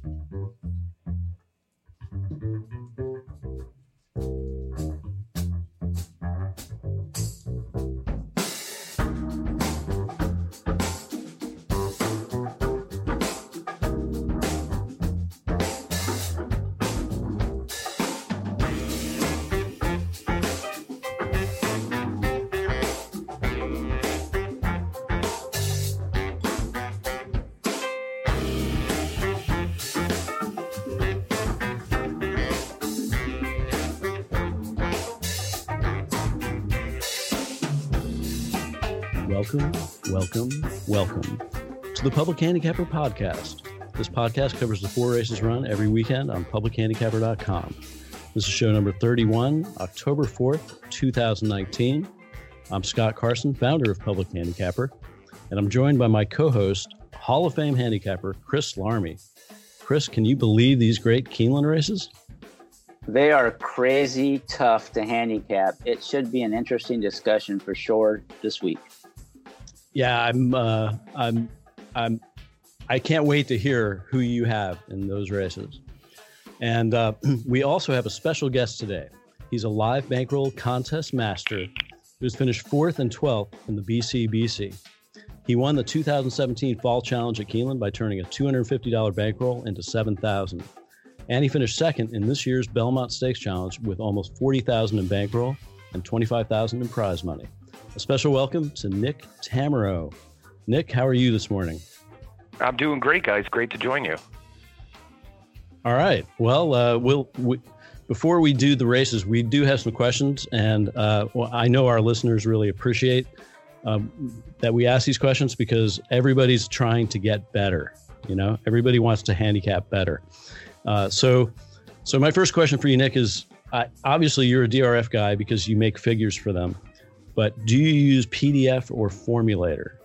Welcome to the Public Handicapper Podcast. This podcast covers the 4 races run every weekend on publichandicapper.com. This is show number 31, October 4th, 2019. I'm Scott Carson, founder of Public Handicapper, and I'm joined by my co-host, Hall of Fame handicapper, Chris Larmy. Chris, can you believe these great Keeneland races? They are crazy tough to handicap. It should be an interesting discussion for sure this week. Yeah, I can't wait to hear who you have in those races. And we also have a special guest today. He's a live bankroll contest master who's finished 4th and 12th in the BCBC. He won the 2017 Fall Challenge at Keeneland by turning a $250 bankroll into $7,000. And he finished 2nd in this year's Belmont Stakes Challenge with almost $40,000 in bankroll and $25,000 in prize money. A special welcome to Nick Tammaro. Nick, how are you this morning? I'm doing great, guys. Great to join you. All right. Well, before we do the races, we do have some questions, and I know our listeners really appreciate that we ask these questions because everybody's trying to get better. You know, everybody wants to handicap better. So my first question for you, Nick, is obviously you're a DRF guy because you make figures for them. But do you use PDF or Formulator?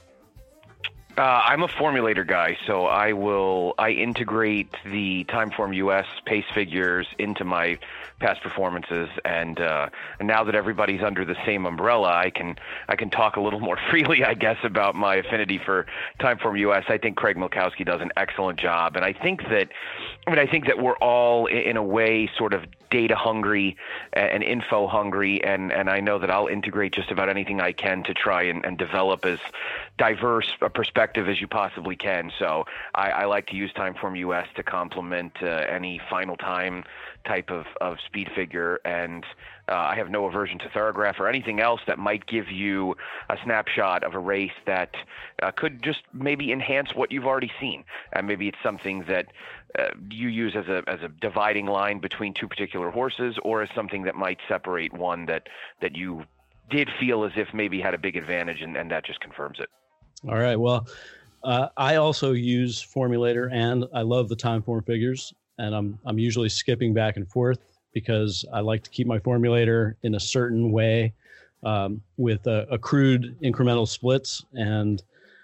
I'm a Formulator guy, so I integrate the Timeform US pace figures into my past performances, and now that everybody's under the same umbrella, I can talk a little more freely, I guess, about my affinity for Timeform US. I think Craig Milkowski does an excellent job, and I think that we're all in a way sort of data hungry and info hungry, and I know that I'll integrate just about anything I can to try and develop as diverse a perspective as you possibly can. So I like to use Timeform US to complement any final time type of speed figure, and I have no aversion to Thorograph or anything else that might give you a snapshot of a race that could just maybe enhance what you've already seen. And maybe it's something that you use as a dividing line between two particular horses, or as something that might separate one that you did feel as if maybe had a big advantage, and that just confirms it. All right. Well, I also use Formulator, and I love the Timeform figures, and I'm usually skipping back and forth because I like to keep my Formulator in a certain way with accrued incremental splits, and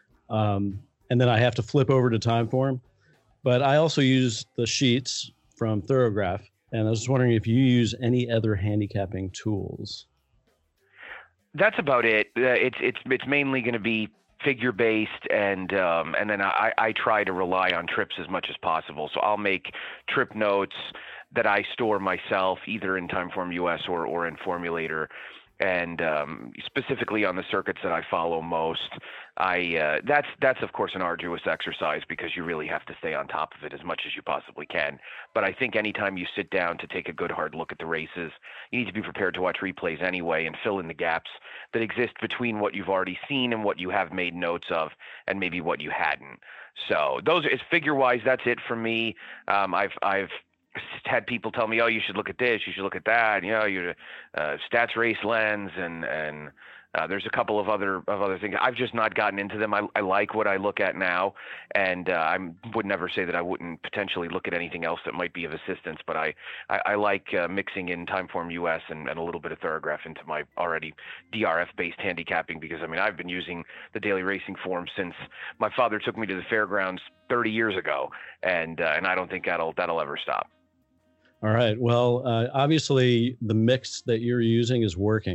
then I have to flip over to Timeform. But I also use the sheets from Thorograph, and I was just wondering if you use any other handicapping tools. That's about it. It's mainly going to be figure based, and then I try to rely on trips as much as possible. So I'll make trip notes that I store myself, either in Timeform US or in Formulator. And specifically on the circuits that I follow most, that's of course an arduous exercise because you really have to stay on top of it as much as you possibly can. But I think anytime you sit down to take a good hard look at the races, you need to be prepared to watch replays anyway and fill in the gaps that exist between what you've already seen and what you have made notes of, and maybe what you hadn't. So those is figure-wise. That's it for me. I've had people tell me, oh, you should look at this, you should look at that, your stats race lens, and there's a couple of other things. I've just not gotten into them. I like what I look at now, and I would never say that I wouldn't potentially look at anything else that might be of assistance, but I like mixing in Timeform US and a little bit of Thorograph into my already DRF-based handicapping, because, I've been using the daily racing form since my father took me to the fairgrounds 30 years ago, and I don't think that'll ever stop. All right. Well, obviously the mix that you're using is working.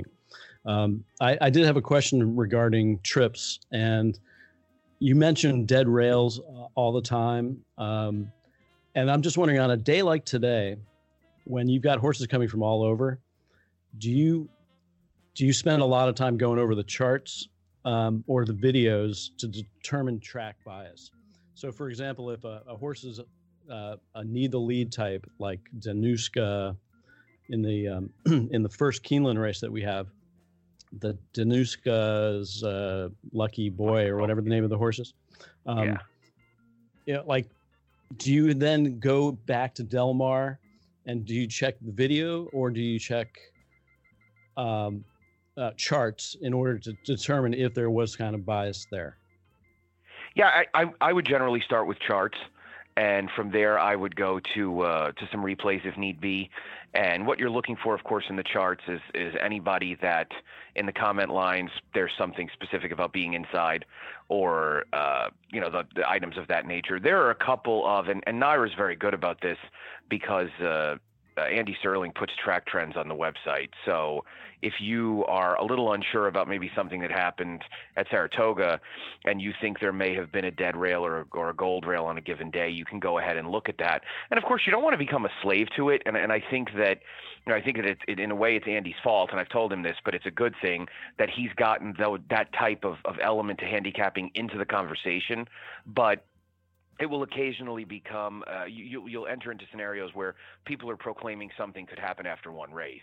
I did have a question regarding trips, and you mentioned dead rails all the time. And I'm just wondering, on a day like today, when you've got horses coming from all over, do you spend a lot of time going over the charts or the videos to determine track bias? So, for example, if a horse is a need the lead type, like Danuska in the in the first Keeneland race that we have, the Danuska's Lucky Boy or whatever the name of the horse is. Like, do you then go back to Del Mar and do you check the video, or do you check charts in order to determine if there was kind of bias there? Yeah, I would generally start with charts, and from there I would go to some replays if need be. And what you're looking for, of course, in the charts is anybody that in the comment lines there's something specific about being inside, or the items of that nature. There are a couple of, and Naira's very good about this because Andy Serling puts track trends on the website. So if you are a little unsure about maybe something that happened at Saratoga and you think there may have been a dead rail or a gold rail on a given day, you can go ahead and look at that. And of course, you don't want to become a slave to it. And I think that, it in a way it's Andy's fault. And I've told him this, but it's a good thing that he's gotten that type of element to handicapping into the conversation. But it will occasionally become you'll enter into scenarios where people are proclaiming something could happen after one race,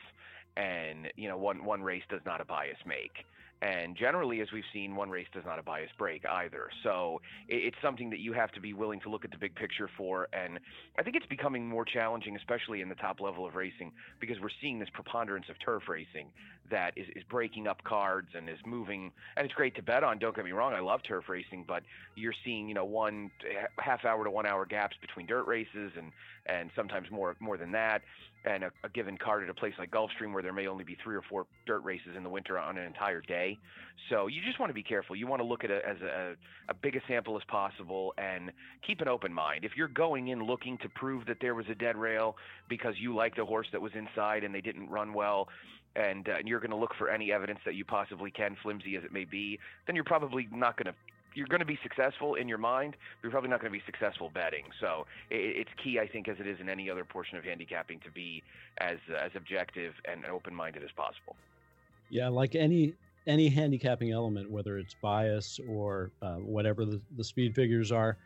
and one race does not a bias make, and generally, as we've seen, one race does not a bias break either. So it's something that you have to be willing to look at the big picture for, and I think it's becoming more challenging, especially in the top level of racing, because we're seeing this preponderance of turf racing that is breaking up cards and is moving, and it's great to bet on, don't get me wrong, I love turf racing, but you're seeing one half hour to 1 hour gaps between dirt races and sometimes more than that, and a given card at a place like Gulfstream where there may only be 3 or 4 dirt races in the winter on an entire day. So you just want to be careful. You want to look at it as a big a sample as possible and keep an open mind. If you're going in looking to prove that there was a dead rail because you like the horse that was inside and they didn't run well, and you're going to look for any evidence that you possibly can, flimsy as it may be, then you're probably not going to you're going to be successful in your mind, but you're probably not going to be successful betting. So it's key, I think, as it is in any other portion of handicapping, to be as objective and open-minded as possible. Yeah, like any handicapping element, whether it's bias or whatever the speed figures are,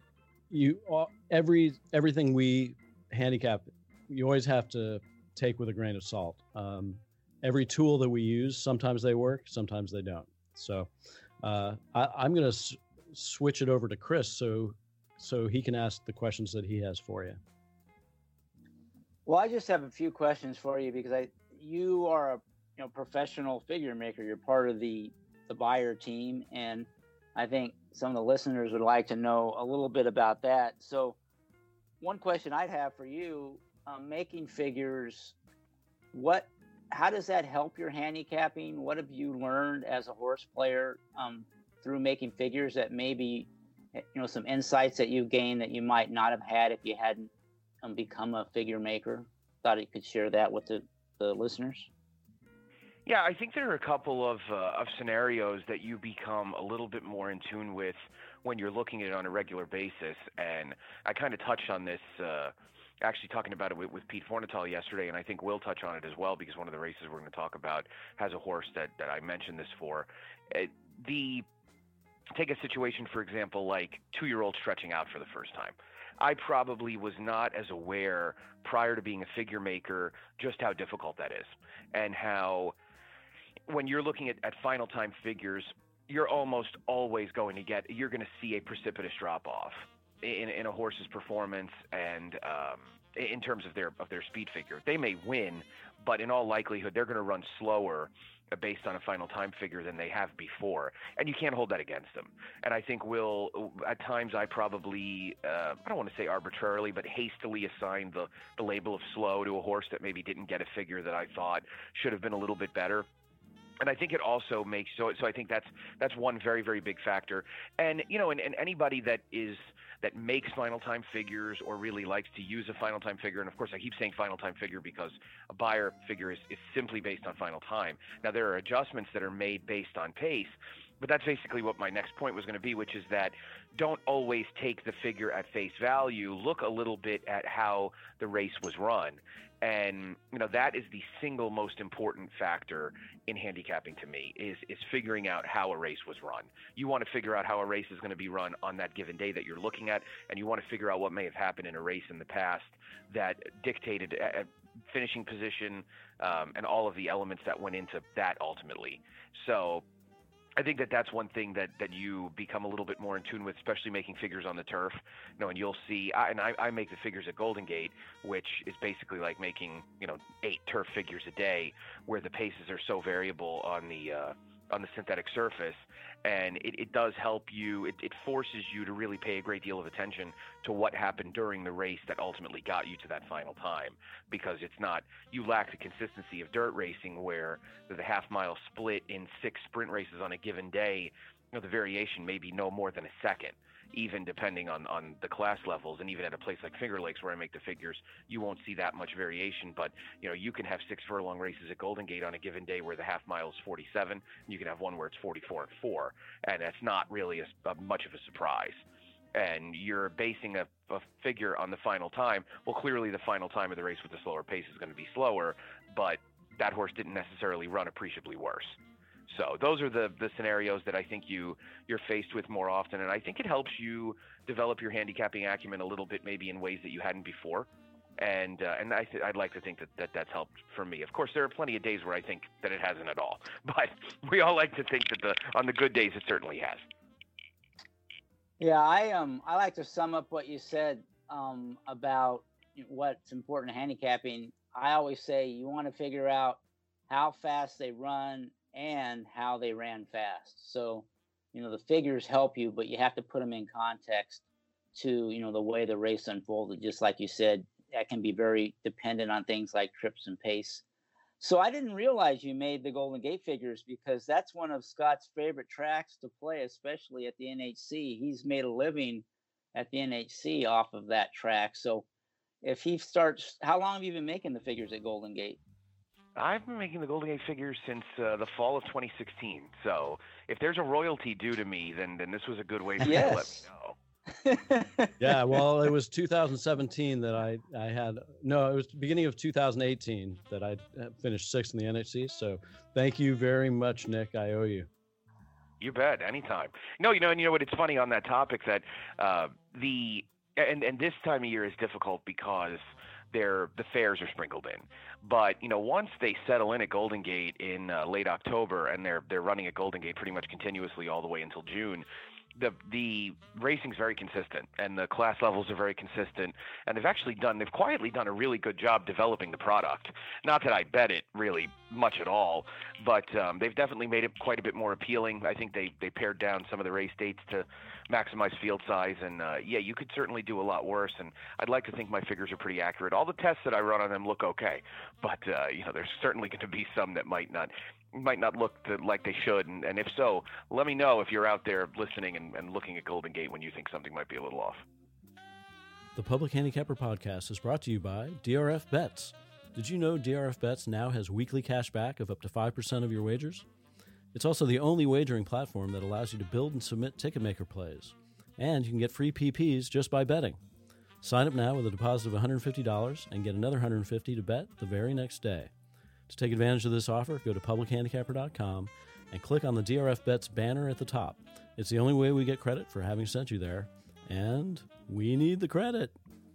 everything we handicap, you always have to take with a grain of salt. Every tool that we use, sometimes they work, sometimes they don't. So I'm going to switch it over to Chris so he can ask the questions that he has for you. Well, I just have a few questions for you because you are a professional figure maker. You're part of the Beyer team, and I think some of the listeners would like to know a little bit about that. So one question I'd have for you, making figures, how does that help your handicapping? What have you learned as a horse player through making figures that maybe, some insights that you gained that you might not have had if you hadn't become a figure maker? Thought you could share that with the listeners. Yeah, I think there are a couple of scenarios that you become a little bit more in tune with when you're looking at it on a regular basis. And I kind of touched on this actually talking about it with Pete Fornatal yesterday, and I think we'll touch on it as well because one of the races we're going to talk about has a horse that I mentioned this for. Take a situation, for example, like 2-year-old stretching out for the first time. I probably was not as aware prior to being a figure maker just how difficult that is, and how when you're looking at final time figures, you're almost always going to see a precipitous drop off in a horse's performance and in terms of their speed figure. They may win, but in all likelihood they're going to run slower based on a final time figure than they have before, and you can't hold that against them. And I think at times I probably I don't want to say arbitrarily, but hastily assigned the label of slow to a horse that maybe didn't get a figure that I thought should have been a little bit better. And I think it also makes so I think that's one very, very big factor. And and anybody that makes final time figures or really likes to use a final time figure, and of course I keep saying final time figure because a Beyer figure is simply based on final time. Now there are adjustments that are made based on pace, But that's basically what my next point was going to be, which is that don't always take the figure at face value. Look a little bit at how the race was run. And, that is the single most important factor in handicapping to me is figuring out how a race was run. You want to figure out how a race is going to be run on that given day that you're looking at, and you want to figure out what may have happened in a race in the past that dictated finishing position and all of the elements that went into that ultimately. So I think that that's one thing that you become a little bit more in tune with, especially making figures on the turf. And you'll see, I make the figures at Golden Gate, which is basically like making 8 turf figures a day, where the paces are so variable on the synthetic surface, and it does help you. It forces you to really pay a great deal of attention to what happened during the race that ultimately got you to that final time, because you lack the consistency of dirt racing, where the half-mile split in 6 sprint races on a given day, the variation may be no more than a second, even depending on the class levels. And even at a place like Finger Lakes, where I make the figures, you won't see that much variation. But you can have 6 furlong races at Golden Gate on a given day where the half mile is 47, and you can have one where it's 44 and 4, and that's not really much of a surprise. And you're basing a figure on the final time. Well, clearly the final time of the race with the slower pace is going to be slower, but that horse didn't necessarily run appreciably worse. So those are the scenarios that I think you're faced with more often, and I think it helps you develop your handicapping acumen a little bit, maybe in ways that you hadn't before. And I'd like to think that that's helped for me. Of course, there are plenty of days where I think that it hasn't at all, but we all like to think that on the good days it certainly has. Yeah, I like to sum up what you said about what's important in handicapping. I always say you want to figure out how fast they run and how they ran fast. So, the figures help you, but you have to put them in context to, the way the race unfolded. Just like you said, that can be very dependent on things like trips and pace. So I didn't realize you made the Golden Gate figures, because that's one of Scott's favorite tracks to play, especially at the NHC. He's made a living at the NHC off of that track. So if he starts, how long have you been making the figures at Golden Gate? I've been making the Golden Gate figures since the fall of 2016. So if there's a royalty due to me, then this was a good way to let me know. Yeah, well, it was 2017 that I had. No, it was the beginning of 2018 that I finished 6th in the NHC. So thank you very much, Nick. I owe you. You bet. Anytime. No, and you know what? It's funny on that topic that and this time of year is difficult because the fairs are sprinkled in. But once they settle in at Golden Gate in late October, and they're running at Golden Gate pretty much continuously all the way until June, the racing's very consistent, and the class levels are very consistent, and they've quietly done a really good job developing the product. Not that I bet it really much at all, but they've definitely made it quite a bit more appealing. I think they pared down some of the race dates to maximize field size, and you could certainly do a lot worse, and I'd like to think my figures are pretty accurate. All the tests that I run on them look okay, but there's certainly going to be some that might not look like they should, and if so, let me know if you're out there listening and looking at Golden Gate when you think something might be a little off. The Public Handicapper Podcast is brought to you by DRF Bets. Did you know DRF Bets now has weekly cash back of up to 5% of your wagers? It's also the only wagering platform that allows you to build and submit Ticketmaker plays. And you can get free PPs just by betting. Sign up now with a deposit of $150 and get another $150 to bet the very next day. To take advantage of this offer, go to publichandicapper.com and click on the DRF Bets banner at the top. It's the only way we get credit for having sent you there, and we need the credit.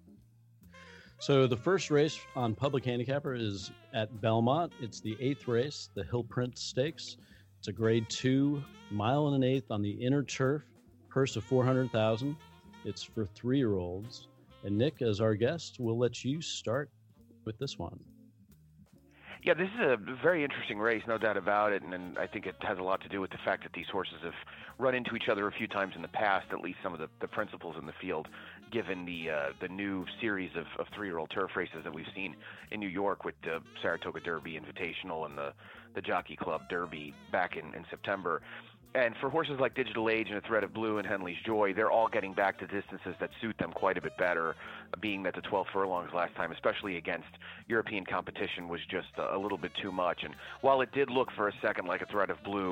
So the first race on Public Handicapper is at Belmont. It's the 8th race, the Hill Prince Stakes. It's a grade 2, mile and an eighth on the inner turf, purse of $400,000. It's for 3-year-olds. And Nick, as our guest, we'll let you start with this one. Yeah, this is a very interesting race, no doubt about it, and I think it has a lot to do with the fact that these horses have run into each other a few times in the past, at least some of the principals in the field, given the new series of 3-year-old turf races that we've seen in New York with the Saratoga Derby Invitational and the Jockey Club Derby back in September. And for horses like Digital Age and A Thread of Blue and Henley's Joy, they're all getting back to distances that suit them quite a bit better, being that the 12 furlongs last time, especially against European competition, was just a little bit too much. And while it did look for a second like A Thread of Blue,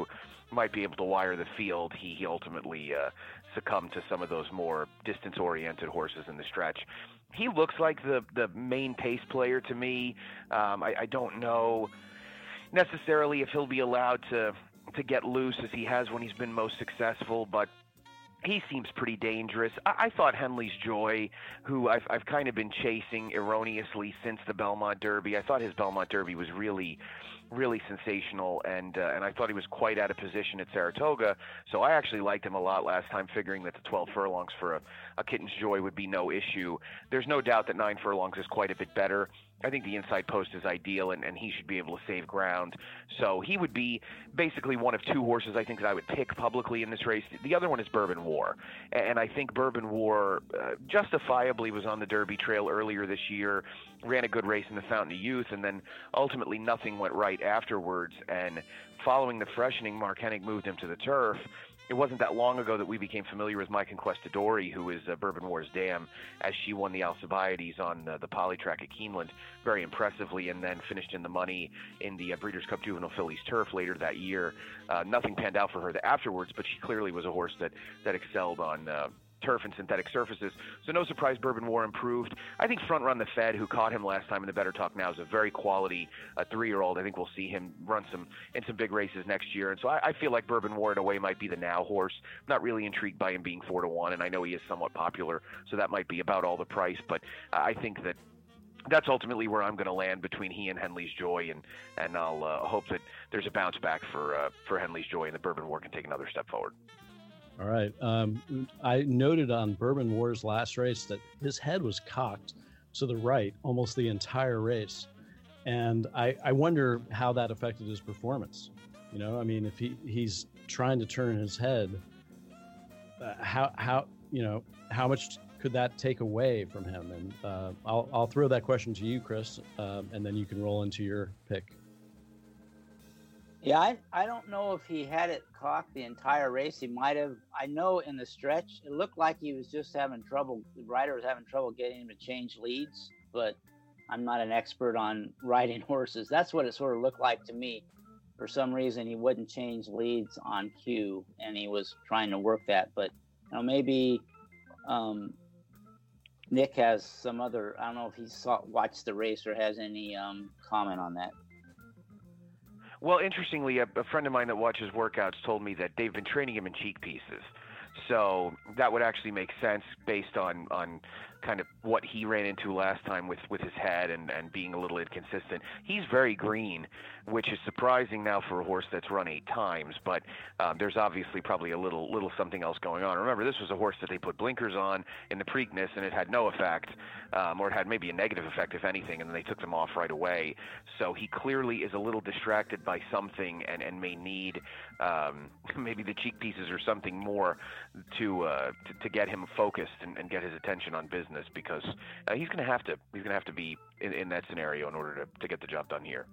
might be able to wire the field, he ultimately succumbed to some of those more distance-oriented horses in the stretch. He looks like the main pace player to me. I don't know necessarily if he'll be allowed to get loose as he has when he's been most successful, but he seems pretty dangerous. I thought Henley's Joy, who I've kind of been chasing erroneously since the Belmont Derby, I thought his Belmont Derby was really sensational, and I thought he was quite out of position at Saratoga, so I actually liked him a lot last time, figuring that the 12 furlongs for a Kitten's Joy would be no issue. There's no doubt that 9 furlongs is quite a bit better. I think the inside post is ideal, and he should be able to save ground. So he would be basically one of 2 horses I think that I would pick publicly in this race. The other one is Bourbon War, and I think Bourbon War justifiably was on the Derby trail earlier this year, ran a good race in the Fountain of Youth, and then ultimately nothing went right afterwards. And following the freshening, Mark Hennig moved him to the turf. It wasn't that long ago that we became familiar with My Conquistadori, who is Bourbon War's dam, as she won the Alcibiades on the Polytrack at Keeneland very impressively, and then finished in the money in the Breeders' Cup Juvenile Fillies Turf later that year. Nothing panned out for her afterwards, but she clearly was a horse that excelled on turf and synthetic surfaces. So no surprise Bourbon War improved. I think Front Run the Fed, who caught him last time in the Better Talk Now, is a very quality 3-year-old. I think we'll see him run in some big races next year. And so I feel like Bourbon War in a way might be the now horse. I'm not really intrigued by him being 4-1, and I know he is somewhat popular, so that might be about all the price. But I think that's ultimately where I'm going to land between he and Henley's Joy, and I'll hope that there's a bounce back for Henley's Joy, and the Bourbon War can take another step forward. All right. I noted on Bourbon War's last race that his head was cocked to the right almost the entire race. And I wonder how that affected his performance. You know, I mean, if he's trying to turn his head, how much could that take away from him? And I'll throw that question to you, Chris, and then you can roll into your pick. Yeah, I don't know if he had it cocked the entire race. He might have. I know in the stretch, it looked like he was just having trouble. The rider was having trouble getting him to change leads, but I'm not an expert on riding horses. That's what it sort of looked like to me. For some reason, he wouldn't change leads on cue, and he was trying to work that. But maybe Nick has some other. I don't know if he watched the race or has any comment on that. Well, interestingly, a friend of mine that watches workouts told me that they've been training him in cheek pieces. So that would actually make sense based on kind of what he ran into last time with his head and being a little inconsistent. He's very green, which is surprising now for a horse that's run 8 times, but there's obviously probably a little something else going on. Remember, this was a horse that they put blinkers on in the Preakness, and it had no effect, or it had maybe a negative effect, if anything, and then they took them off right away. So he clearly is a little distracted by something and may need maybe the cheek pieces or something more to get him focused and get his attention on business, because he's going to have to be in that scenario in order to get the job done here.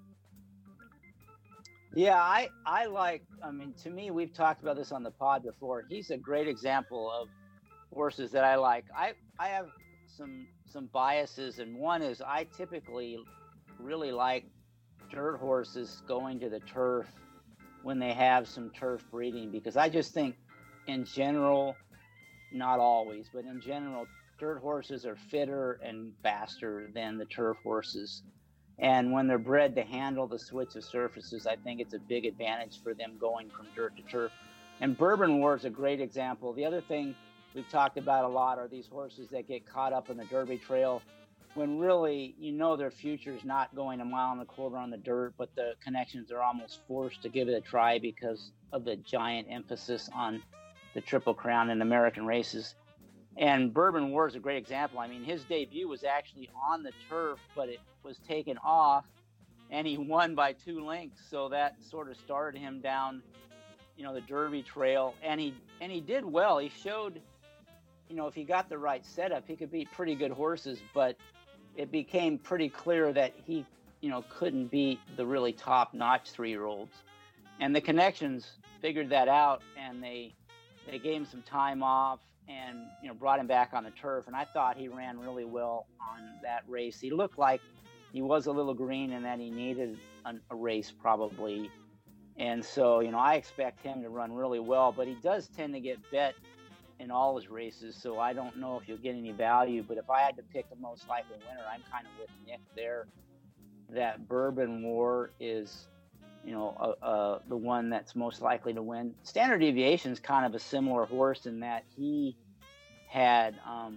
Yeah, I mean, to me, we've talked about this on the pod before. He's a great example of horses that I like. I have some biases, and one is I typically really like dirt horses going to the turf when they have some turf breeding, because I just think in general, not always, but in general, dirt horses are fitter and faster than the turf horses. And when they're bred to handle the switch of surfaces, I think it's a big advantage for them going from dirt to turf. And Bourbon War is a great example. The other thing we've talked about a lot are these horses that get caught up in the Derby trail when really, their future is not going a mile and a quarter on the dirt, but the connections are almost forced to give it a try because of the giant emphasis on the Triple Crown in American races. And Bourbon War is a great example. I mean, his debut was actually on the turf, but it was taken off, and he won by 2 lengths. So that sort of started him down, the Derby trail. And he did well. He showed, if he got the right setup, he could beat pretty good horses. But it became pretty clear that he, couldn't beat the really top-notch 3-year-olds. And the connections figured that out, and they gave him some time off and brought him back on the turf. And I thought he ran really well on that race. He looked like he was a little green and that he needed a race probably. And so, I expect him to run really well, but he does tend to get bet in all his races. So I don't know if you'll get any value, but if I had to pick the most likely winner, I'm kind of with Nick there. That Bourbon War is, the one that's most likely to win. Standard Deviation is kind of a similar horse in that he had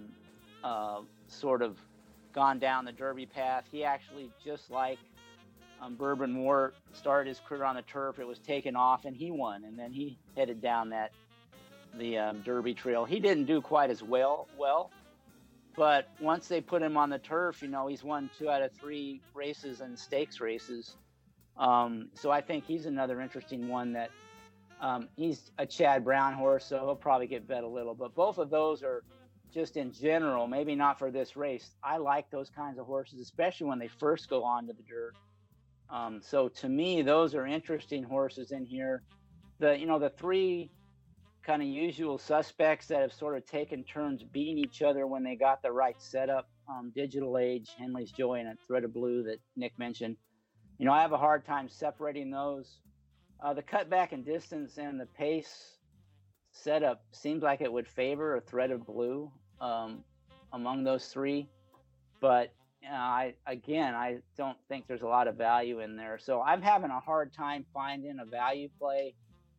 sort of gone down the Derby path. He actually, just like Bourbon War, started his career on the turf. It was taken off, and he won. And then he headed down the Derby trail. He didn't do quite as well, but once they put him on the turf, he's won 2 out of 3 races and stakes races. So I think he's another interesting one that he's a Chad Brown horse, so he'll probably get bet a little. But both of those are just in general, maybe not for this race. I like those kinds of horses, especially when they first go onto the dirt. So to me, those are interesting horses in here. The 3 kind of usual suspects that have sort of taken turns beating each other when they got the right setup. Digital Age, Henley's Joy, and Thread of Blue that Nick mentioned. I have a hard time separating those. The cutback in distance and the pace setup seems like it would favor a Thread of Blue among those 3. But I don't think there's a lot of value in there. So I'm having a hard time finding a value play.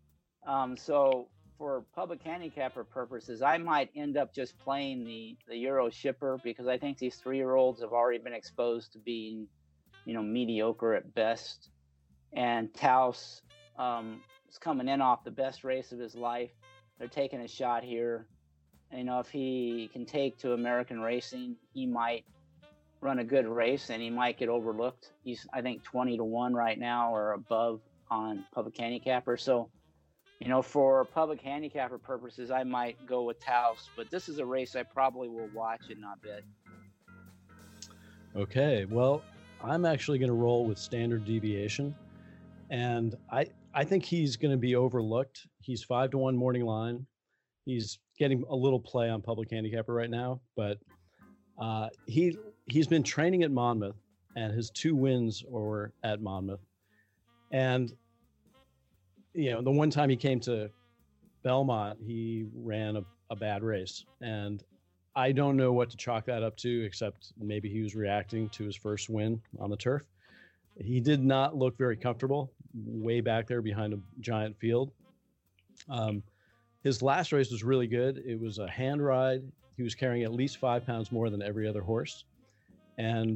So for public handicapper purposes, I might end up just playing the Euro Shipper, because I think these 3-year-olds have already been exposed to being, mediocre at best. And Taos is coming in off the best race of his life. They're taking a shot here. And, if he can take to American racing, he might run a good race and he might get overlooked. He's, I think, 20-1 right now or above on public handicapper. So, for public handicapper purposes, I might go with Taos, but this is a race I probably will watch and not bet. Okay, well, I'm actually going to roll with Standard Deviation, and I think he's going to be overlooked. He's 5-1 morning line. He's getting a little play on public handicapper right now, but he's been training at Monmouth, and his 2 wins were at Monmouth. And the one time he came to Belmont, he ran a bad race. And I don't know what to chalk that up to, except maybe he was reacting to his first win on the turf. He did not look very comfortable way back there behind a giant field. His last race was really good. It was a hand ride. He was carrying at least 5 pounds more than every other horse. And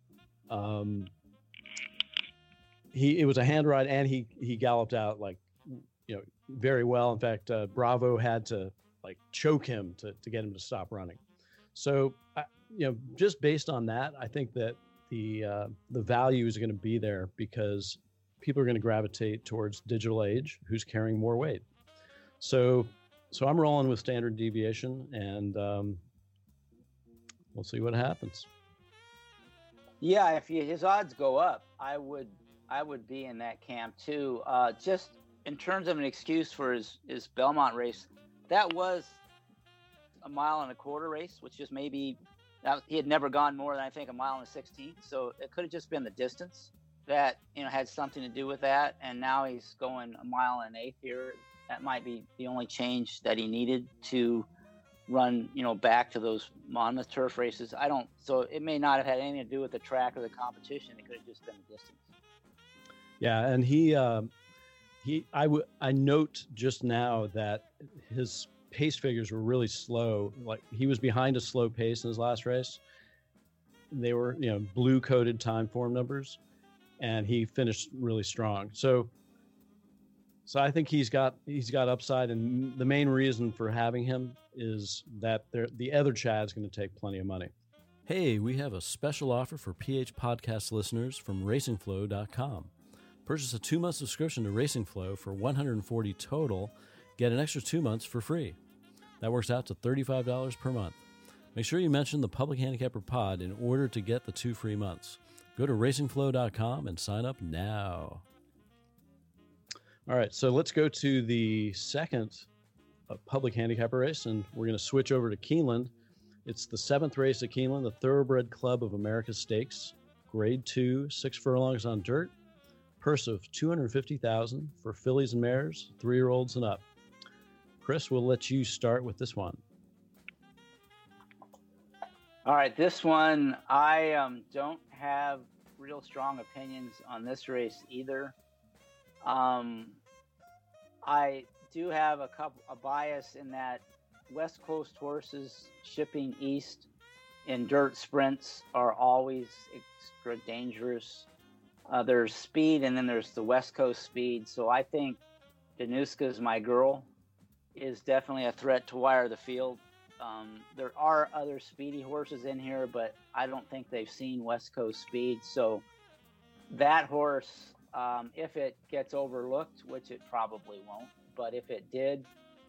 it was a hand ride, and he galloped out very well. In fact, Bravo had to choke him to get him to stop running. So just based on that, I think that the value is going to be there, because people are going to gravitate towards Digital Age, who's carrying more weight. So I'm rolling with Standard Deviation, and we'll see what happens. Yeah, if his odds go up, I would be in that camp too. Just in terms of an excuse for his Belmont race, that was a 1.25 mile race, which just maybe he had never gone more than, I think, 1 1/16. So it could have just been the distance that had something to do with that. And now he's going 1 1/8 miles here. That might be the only change that he needed to run, back to those Monmouth turf races. So it may not have had anything to do with the track or the competition. It could have just been the distance. Yeah, and I note just now that his pace figures were really slow. Like, he was behind a slow pace in his last race. They were, blue coded time form numbers, and he finished really strong. So I think he's got upside, and the main reason for having him is that the other Chad's going to take plenty of money. Hey, we have a special offer for PH Podcast listeners from RacingFlow.com. Purchase a 2-month subscription to RacingFlow for $140 total. Get an extra 2 months for free. That works out to $35 per month. Make sure you mention the Public Handicapper Pod in order to get the 2 free months. Go to RacingFlow.com and sign up now. All right, so let's go to the second Public Handicapper race, and we're going to switch over to Keeneland. It's the 7th race at Keeneland, the Thoroughbred Club of America Stakes, Grade 2, 6 furlongs on dirt. purse of $250,000 for fillies and mares, 3-year-olds and up. Chris, we'll let you start with this one. All right, this one, I don't have real strong opinions on this race either. I do have a bias in that West Coast horses shipping east in dirt sprints are always extra dangerous. There's speed, and then there's the West Coast speed. So I think Danuska's My Girl is definitely a threat to wire the field. There are other speedy horses in here, but I don't think they've seen West Coast speed. So that horse, if it gets overlooked, which it probably won't, but if it did,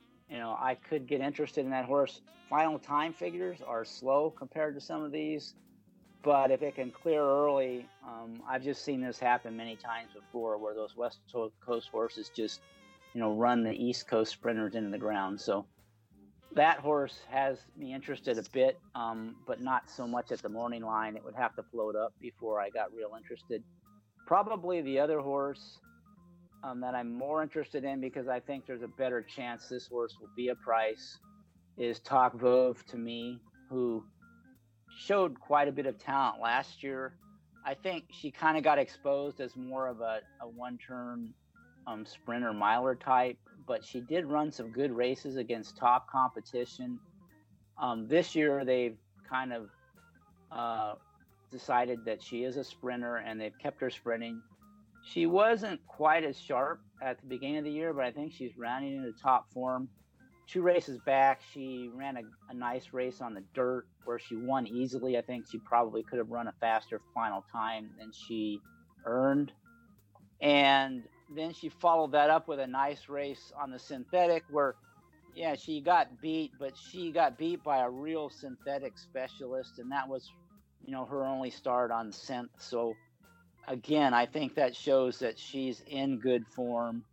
I could get interested in that horse. Final time figures are slow compared to some of these, but if it can clear early, I've just seen this happen many times before where those West Coast horses just, run the East Coast sprinters into the ground. So that horse has me interested a bit, but not so much at the morning line. It would have to float up before I got real interested. Probably the other horse that I'm more interested in, because I think there's a better chance this horse will be a price, is Talk Vove to me, who showed quite a bit of talent last year. I think she kind of got exposed as more of a one-turn sprinter miler type, but she did run some good races against top competition. This year they've kind of decided that she is a sprinter, and they've kept her sprinting. She wasn't quite as sharp at the beginning of the year, but I think she's rounding into top form. 2 races back, she ran a nice race on the dirt where she won easily. I think she probably could have run a faster final time than she earned. And then she followed that up with a nice race on the synthetic where, she got beat, but she got beat by a real synthetic specialist, and that was, her only start on synth. So again, I think that shows that she's in good form,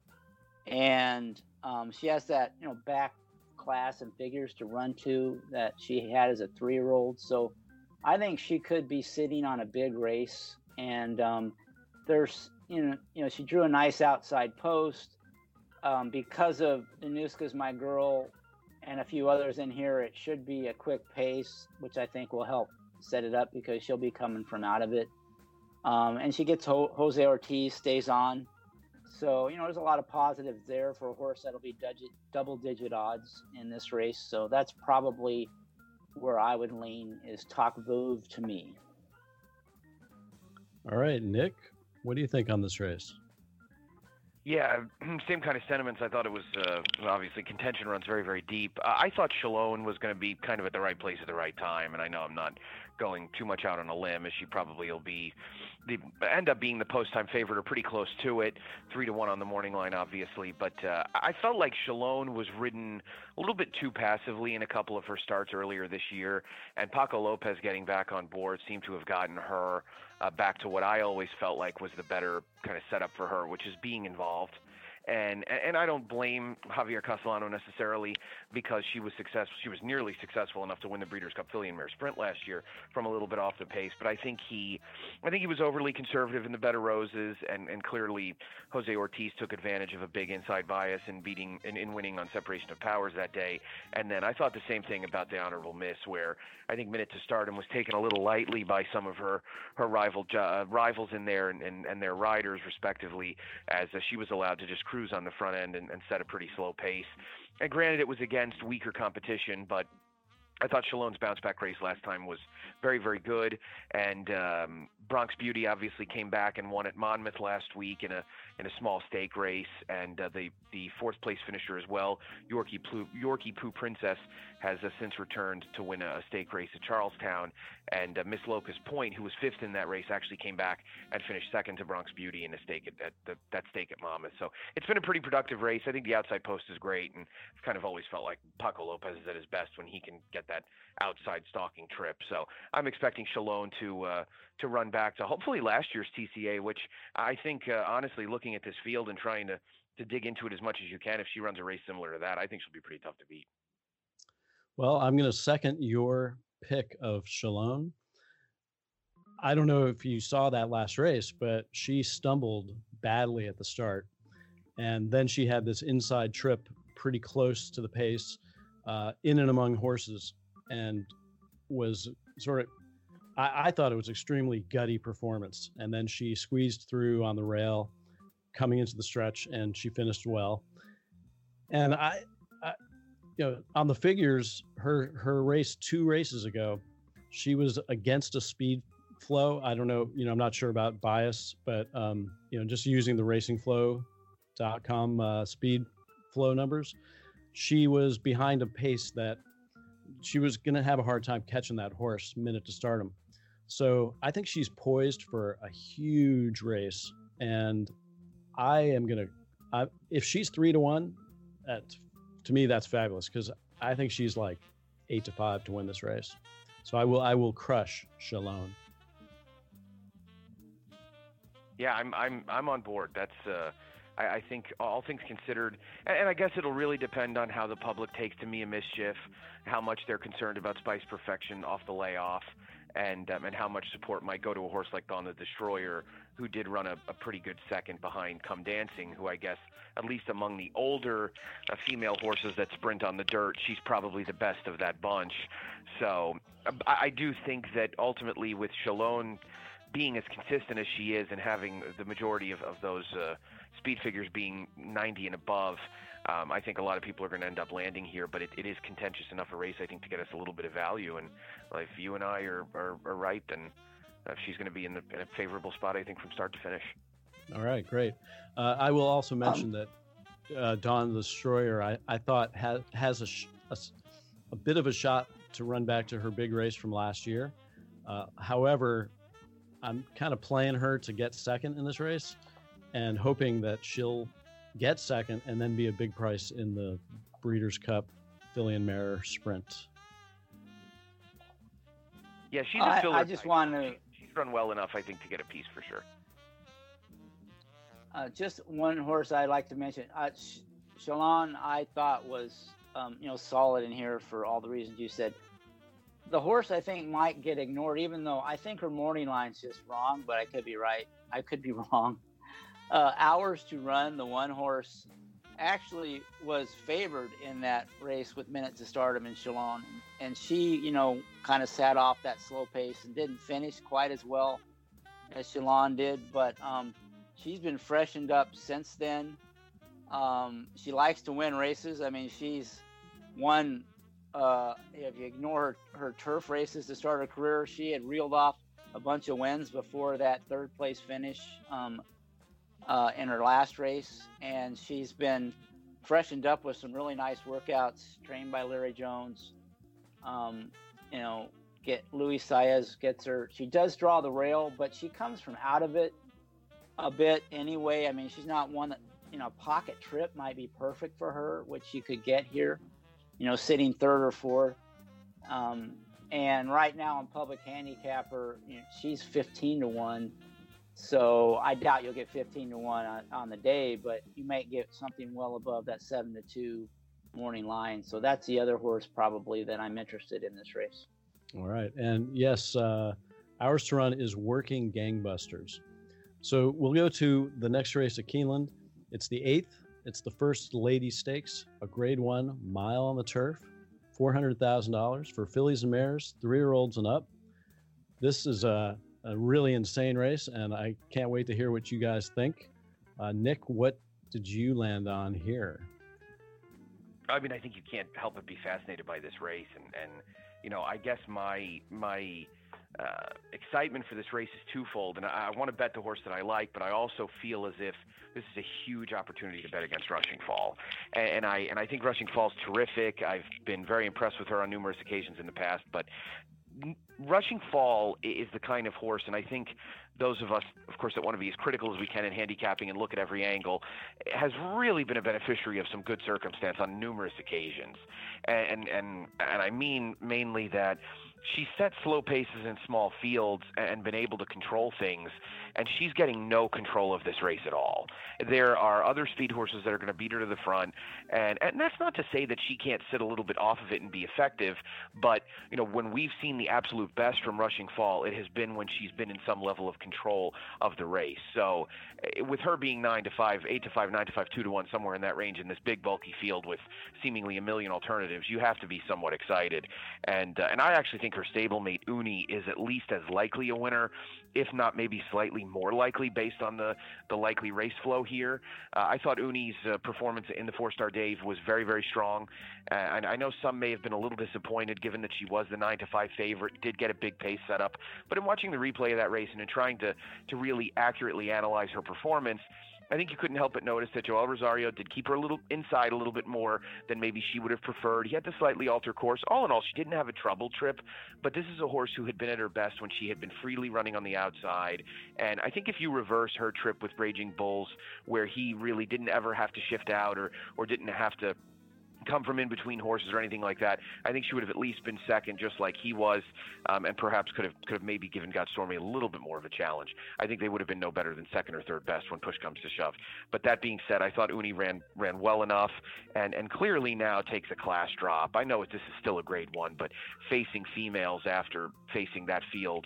and she has that, back class and figures to run to that she had as a 3-year-old. So I think she could be sitting on a big race, and there's, she drew a nice outside post. Because of Danuska's My Girl and a few others in here, it should be a quick pace, which I think will help set it up because she'll be coming from out of it. And she gets Jose Ortiz, stays on. So, there's a lot of positives there for a horse that'll be double-digit odds in this race. So that's probably where I would lean, is Talk Vove to me. All right, Nick, what do you think on this race? Yeah, same kind of sentiments. I thought it was obviously contention runs very, very deep. I thought Shalone was going to be kind of at the right place at the right time, and I know I'm not going too much out on a limb, as she probably will end up being the post-time favorite or pretty close to it, 3-1 on the morning line, obviously. But I felt like Shalone was ridden a little bit too passively in a couple of her starts earlier this year, and Paco Lopez getting back on board seemed to have gotten her back to what I always felt like was the better kind of setup for her, which is being involved. And I don't blame Javier Castellano necessarily, because she was successful. She was nearly successful enough to win the Breeders' Cup Filly and Mare Sprint last year from a little bit off the pace. But I think he was overly conservative in the Bed of Roses, and clearly Jose Ortiz took advantage of a big inside bias in winning on Separation of Powers that day. And then I thought the same thing about the Honorable Miss, where I think Minute to Stardom was taken a little lightly by some of her rivals in there and their riders respectively, as she was allowed to just cruise on the front end and set a pretty slow pace. And granted, it was against weaker competition, but I thought Shalone's bounce back race last time was very, very good. And Bronx Beauty obviously came back and won at Monmouth last week in a small stake race, and the 4th place finisher as well, Yorkie Pooh Princess, has since returned to win a stake race at Charlestown. And Miss Locust Point, who was 5th in that race, actually came back and finished 2nd to Bronx Beauty in a stake at that stake at Monmouth. So it's been a pretty productive race. I think the outside post is great, and I've kind of always felt like Paco Lopez is at his best when he can get that outside stalking trip. So I'm expecting Shalone to run back to hopefully last year's TCA, which I think honestly, looking at this field and trying to dig into it as much as you can, if she runs a race similar to that, I think she'll be pretty tough to beat. Well, I'm going to second your pick of Shalone. I don't know if you saw that last race, but she stumbled badly at the start. And then she had this inside trip pretty close to the pace, in and among horses, and was sort of, I thought it was extremely gutty performance. And then she squeezed through on the rail coming into the stretch, and she finished well. And I on the figures, her race 2 races ago, she was against a speed flow. I don't know, I'm not sure about bias, but just using the racingflow.com speed flow numbers, she was behind a pace that she was going to have a hard time catching that horse minute to stardom. So I think she's poised for a huge race, and I am going to, if she's 3-1, to me, that's fabulous, because I think she's like 8-5 to win this race. So I will crush Chalon. Yeah, I'm on board. That's I think all things considered, and I guess it'll really depend on how the public takes to Mia Mischief, how much they're concerned about Spice Perfection off the layoff, and how much support might go to a horse like Dawn the Destroyer, who did run a pretty good second behind Come Dancing, who I guess, at least among the older female horses that sprint on the dirt, she's probably the best of that bunch. So I do think that ultimately with Chalon being as consistent as she is and having the majority of those speed figures being 90 and above, I think a lot of people are going to end up landing here, but it is contentious enough a race, I think, to get us a little bit of value. And if you and I are right, then she's going to be in a favorable spot, I think, from start to finish. All right, great. I will also mention that Dawn the Destroyer, I thought, has a bit of a shot to run back to her big race from last year. However, I'm kind of playing her to get second in this race and hoping that she'll get second and then be a big price in the Breeders' Cup filly and mare sprint. Yeah, she's a filler. I just want to... She's run well enough, I think, to get a piece for sure. Just one horse I'd like to mention. Chalon, I thought was, solid in here for all the reasons you said. The horse, I think, might get ignored, even though I think her morning line's just wrong, but I could be right. I could be wrong. Hours to Run, the one horse, actually was favored in that race with Minute to Stardom in Chalon. And she, kind of sat off that slow pace and didn't finish quite as well as Chalon did. But she's been freshened up since then. She likes to win races. I mean, she's won... if you ignore her turf races to start her career, she had reeled off a bunch of wins before that third place finish in her last race, and she's been freshened up with some really nice workouts trained by Larry Jones. Louis Saez gets her. She does draw the rail, but she comes from out of it a bit anyway. I mean, she's not one that, pocket trip might be perfect for her, which she could get here. Sitting third or fourth. And right now in public handicapper, she's 15-1. So I doubt you'll get 15-1 on the day, but you might get something well above that 7-2 morning line. So that's the other horse probably that I'm interested in this race. All right. And yes, Hours to Run is working gangbusters. So we'll go to the next race at Keeneland. It's the 8th. It's the First Lady Stakes, a Grade 1 mile on the turf, $400,000 for fillies and mares, 3-year-olds and up. This is a really insane race, and I can't wait to hear what you guys think. Nick, what did you land on here? I mean, I think you can't help but be fascinated by this race, and I guess my excitement for this race is twofold, and I want to bet the horse that I like, but I also feel as if this is a huge opportunity to bet against Rushing Fall, and I think Rushing Fall's terrific. I've been very impressed with her on numerous occasions in the past, but Rushing Fall is the kind of horse, and I think those of us, of course, that want to be as critical as we can in handicapping and look at every angle, has really been a beneficiary of some good circumstance on numerous occasions, and I mean mainly that She's set slow paces in small fields and been able to control things, and she's getting no control of this race at all. There are other speed horses that are going to beat her to the front, and that's not to say that she can't sit a little bit off of it and be effective, but when we've seen the absolute best from Rushing Fall, it has been when she's been in some level of control of the race. So with her being 9-5, 8-5, 9-5, 2-1, somewhere in that range in this big bulky field with seemingly a million alternatives, you have to be somewhat excited. And I actually think her stablemate Uni is at least as likely a winner, if not maybe slightly more likely based on the likely race flow here. I thought Uni's performance in the 4-Star Dave was very, very strong. And I know some may have been a little disappointed given that she was the 9-5 favorite, did get a big pace setup. But in watching the replay of that race and in trying to really accurately analyze her performance, I think you couldn't help but notice that Joel Rosario did keep her a little inside a little bit more than maybe she would have preferred. He had to slightly alter course. All in all, she didn't have a trouble trip, but this is a horse who had been at her best when she had been freely running on the outside. And I think if you reverse her trip with Raging Bulls, where he really didn't ever have to shift out or didn't have to come from in between horses or anything like that, I think she would have at least been second, just like he was, and perhaps could have maybe given Got Stormy a little bit more of a challenge. I think they would have been no better than second or third best when push comes to shove. But that being said, I thought Uni ran well enough, and clearly now takes a class drop. I know this is still a grade one, but facing females after facing that field,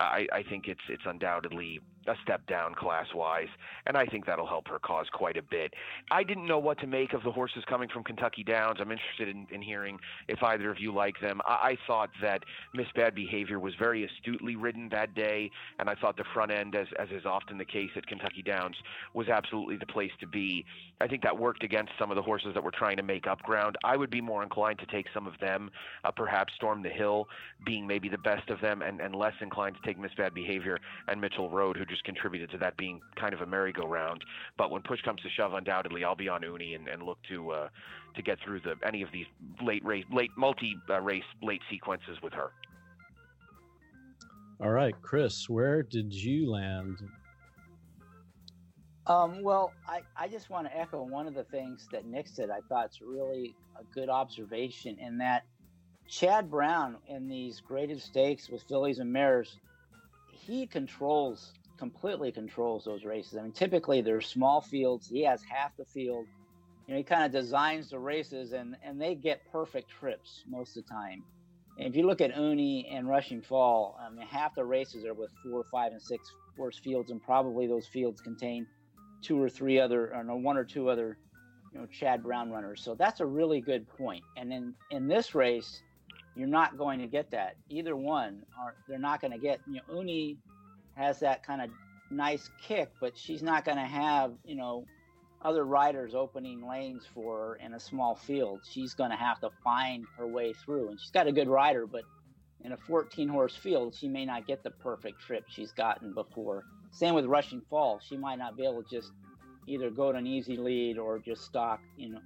I think it's undoubtedly a step down class-wise, and I think that'll help her cause quite a bit. I didn't know what to make of the horses coming from Kentucky Downs. I'm interested in hearing if either of you like them. I thought that Miss Bad Behavior was very astutely ridden that day, and I thought the front end, as is often the case at Kentucky Downs, was absolutely the place to be. I think that worked against some of the horses that were trying to make up ground. I would be more inclined to take some of them, perhaps Storm the Hill being maybe the best of them, and less inclined to take Miss Bad Behavior and Mitchell Road, who just contributed to that being kind of a merry-go-round. But when push comes to shove, undoubtedly I'll be on Uni and look to get through any of these late multi-race late sequences with her. All right, Chris, where did you land? Well, I just want to echo one of the things that Nick said. I thought it's really a good observation in that Chad Brown in these graded stakes with fillies and mares, he completely controls those races. I mean, typically they're small fields. He has half the field. He kind of designs the races, and they get perfect trips most of the time. And if you look at Uni and Rushing Fall, I mean, half the races are with 4, 5, and 6 horse fields, and probably those fields contain 2 or 3 other, or no, 1 or 2 other, Chad Brown runners. So that's a really good point. And in this race, you're not going to get that. Either one, they're not going to get. Uni has that kind of nice kick, but she's not going to have, other riders opening lanes for her in a small field. She's going to have to find her way through, and she's got a good rider, but in a 14-horse field, she may not get the perfect trip she's gotten before. Same with Rushing Fall. She might not be able to just either go to an easy lead or just stock,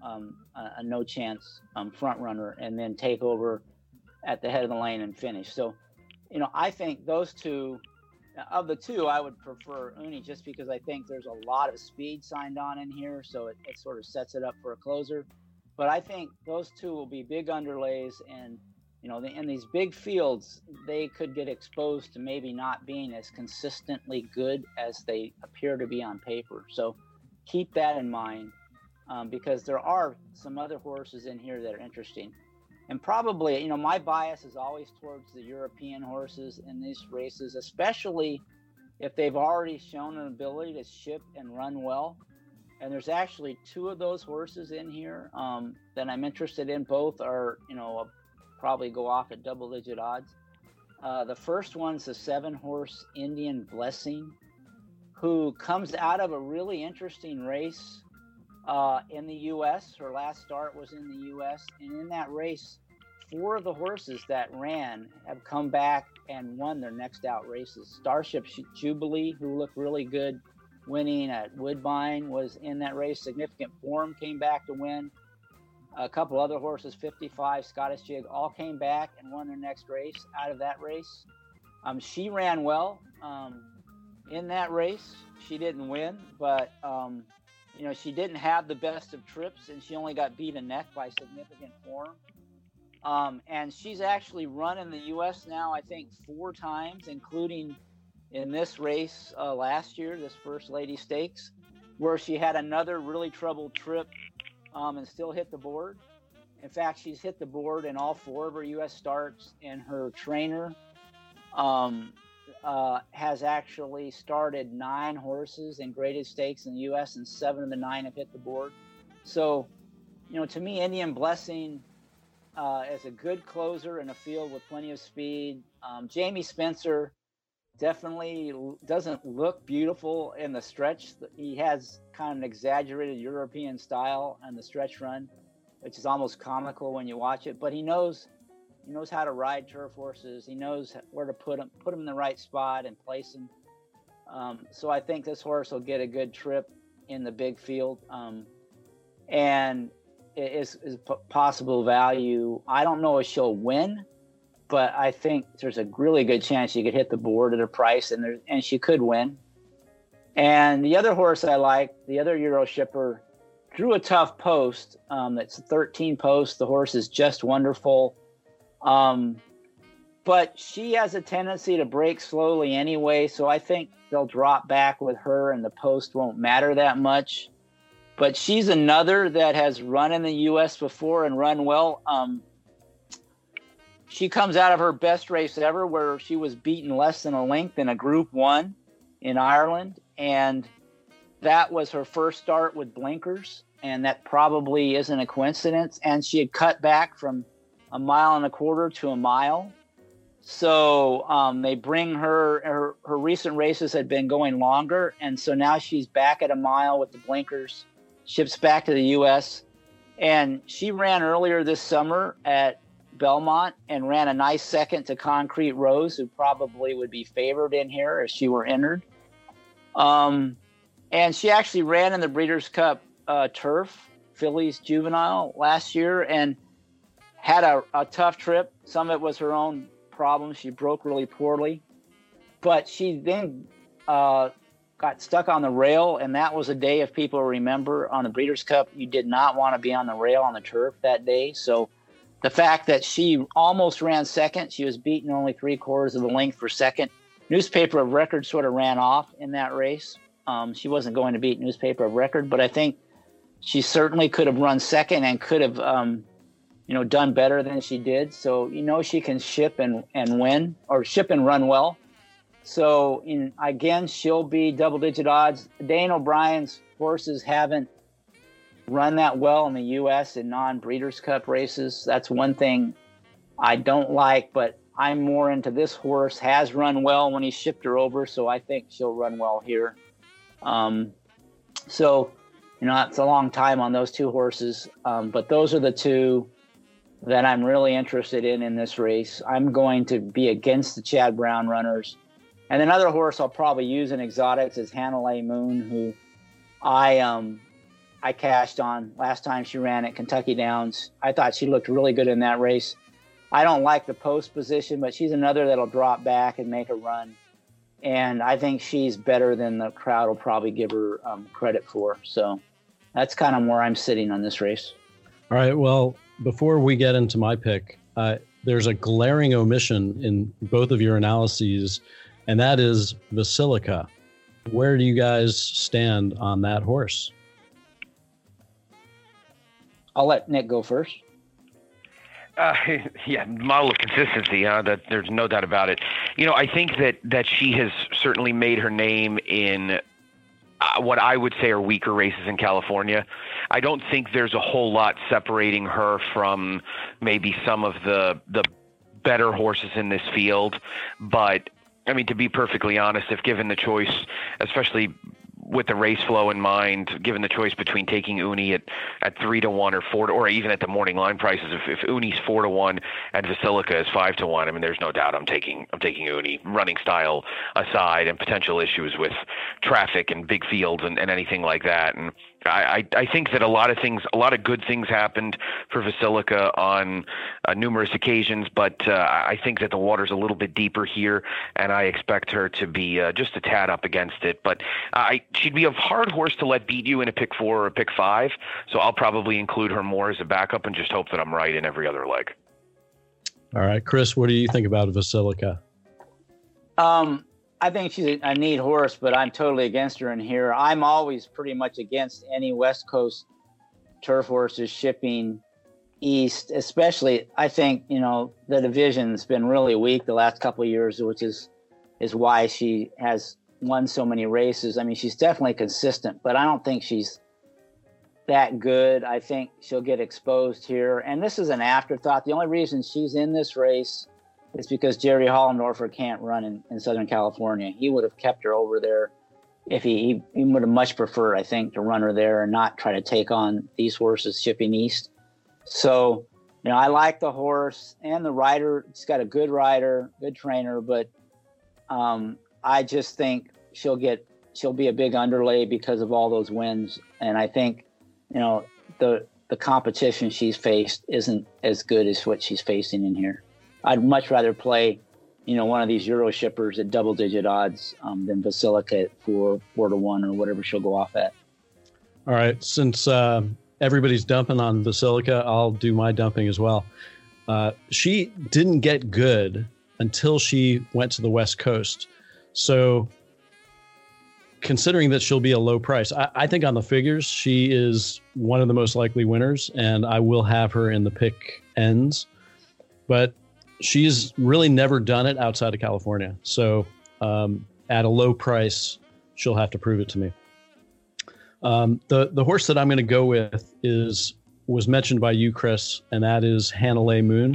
a no chance front runner and then take over at the head of the lane and finish. So, I think those two, of the two, I would prefer Uni just because I think there's a lot of speed signed on in here, so it sort of sets it up for a closer. But I think those two will be big underlays, and in these big fields, they could get exposed to maybe not being as consistently good as they appear to be on paper. So keep that in mind, because there are some other horses in here that are interesting. And probably, my bias is always towards the European horses in these races, especially if they've already shown an ability to ship and run well. And there's actually 2 of those horses in here that I'm interested in. Both are, probably go off at double-digit odds. The first one's the 7-horse Indian Blessing, who comes out of a really interesting race in the U.S. Her last start was in the U.S. And in that race, 4 of the horses that ran have come back and won their next out races. Starship Jubilee, who looked really good winning at Woodbine, was in that race. Significant Form came back to win. A couple other horses, 55, Scottish Jig, all came back and won their next race out of that race. She ran well in that race. She didn't win, but she didn't have the best of trips, and she only got beat a neck by Significant Form. And she's actually run in the U.S. now, I think, 4 times, including in this race last year, this First Lady Stakes, where she had another really troubled trip and still hit the board. In fact, she's hit the board in all 4 of her U.S. starts, and her trainer has actually started 9 horses in graded stakes in the U.S., and 7 of the 9 have hit the board. So, to me, Indian Blessing is a good closer in a field with plenty of speed. Jamie Spencer definitely doesn't look beautiful in the stretch. He has kind of an exaggerated European style on the stretch run, which is almost comical when you watch it. But he knows how to ride turf horses. He knows where to put him in the right spot and place him. So I think this horse will get a good trip in the big field, and it is possible value. I don't know if she'll win, but I think there's a really good chance she could hit the board at a price, and she could win. And the other horse I like, the other Euro shipper, drew a tough post. It's a 13 post. The horse is Just Wonderful. But she has a tendency to break slowly anyway, so I think they'll drop back with her and the post won't matter that much. But she's another that has run in the U.S. before and run well. She comes out of her best race ever, where she was beaten less than a length in a Group 1 in Ireland. And that was her first start with blinkers. And that probably isn't a coincidence. And she had cut back from 1.25 miles to a mile. So they bring her recent races had been going longer. And so now she's back at 1 mile with the blinkers, ships back to the U.S. And she ran earlier this summer at Belmont and ran a nice second to Concrete Rose, who probably would be favored in here if she were entered. And she actually ran in the Breeders' Cup Turf, Fillies Juvenile, last year and had a tough trip. Some of it was her own problem. She broke really poorly. But she then got stuck on the rail, and that was a day, if people remember, on the Breeders' Cup, you did not want to be on the rail on the turf that day. So the fact that she almost ran second, she was beaten only 3/4 of a length for second. Newspaper of Record sort of ran off in that race. She wasn't going to beat Newspaper of Record, but I think she certainly could have run second and could have, done better than she did. So, she can ship and win, or ship and run well. So, again, she'll be double-digit odds. Dane O'Brien's horses haven't run that well in the U.S. in non-Breeders' Cup races. That's one thing I don't like, but I'm more into this horse. Has run well when he shipped her over, so I think she'll run well here. It's a long time on those 2 horses, but those are the 2 that I'm really interested in this race. I'm going to be against the Chad Brown runners. And another horse I'll probably use in exotics is Hanalei Moon, who I cashed on last time she ran at Kentucky Downs. I thought she looked really good in that race. I don't like the post position, but she's another that'll drop back and make a run. And I think she's better than the crowd will probably give her credit for. So that's kind of where I'm sitting on this race. All right. Well, before we get into my pick, there's a glaring omission in both of your analyses, and that is Basilica. Where do you guys stand on that horse? I'll let Nick go first. Model of consistency. That there's no doubt about it. I think that she has certainly made her name in what I would say are weaker races in California. I don't think there's a whole lot separating her from maybe some of the better horses in this field. But I mean, to be perfectly honest, if given the choice, especially with the race flow in mind, given the choice between taking Uni at 3-1 or 4 or even at the morning line prices, if Uni's 4-1 and Basilica is 5-1, I mean, there's no doubt I'm taking Uni, running style aside and potential issues with traffic and big fields and anything like that. And I think that a lot of good things happened for Basilica on numerous occasions, but I think that the water's a little bit deeper here, and I expect her to be just a tad up against it. But she'd be a hard horse to let beat you in a pick 4 or a pick 5, so I'll probably include her more as a backup and just hope that I'm right in every other leg. All right, Chris, what do you think about Basilica? I think she's a neat horse, but I'm totally against her in here. I'm always pretty much against any West Coast turf horses shipping east, especially. I think, the division's been really weak the last couple of years, which is why she has won so many races. I mean, she's definitely consistent, but I don't think she's that good. I think she'll get exposed here. And this is an afterthought. The only reason she's in this race is because Jerry Hollendorfer can't run in Southern California. He would have kept her over there if he would have much preferred, I think, to run her there and not try to take on these horses shipping east. So, I like the horse and the rider. She's got a good rider, good trainer, but I just think she'll be a big underlay because of all those wins. And I think, the competition she's faced isn't as good as what she's facing in here. I'd much rather play, one of these Euro shippers at double-digit odds than Basilica at 4-1 or whatever she'll go off at. All right. Since everybody's dumping on Basilica, I'll do my dumping as well. She didn't get good until she went to the West Coast. So considering that she'll be a low price, I think on the figures, she is one of the most likely winners, and I will have her in the pick ends. But she's really never done it outside of California. So at a low price, she'll have to prove it to me. The horse that I'm going to go with was mentioned by you, Chris, and that is Hanalei Moon.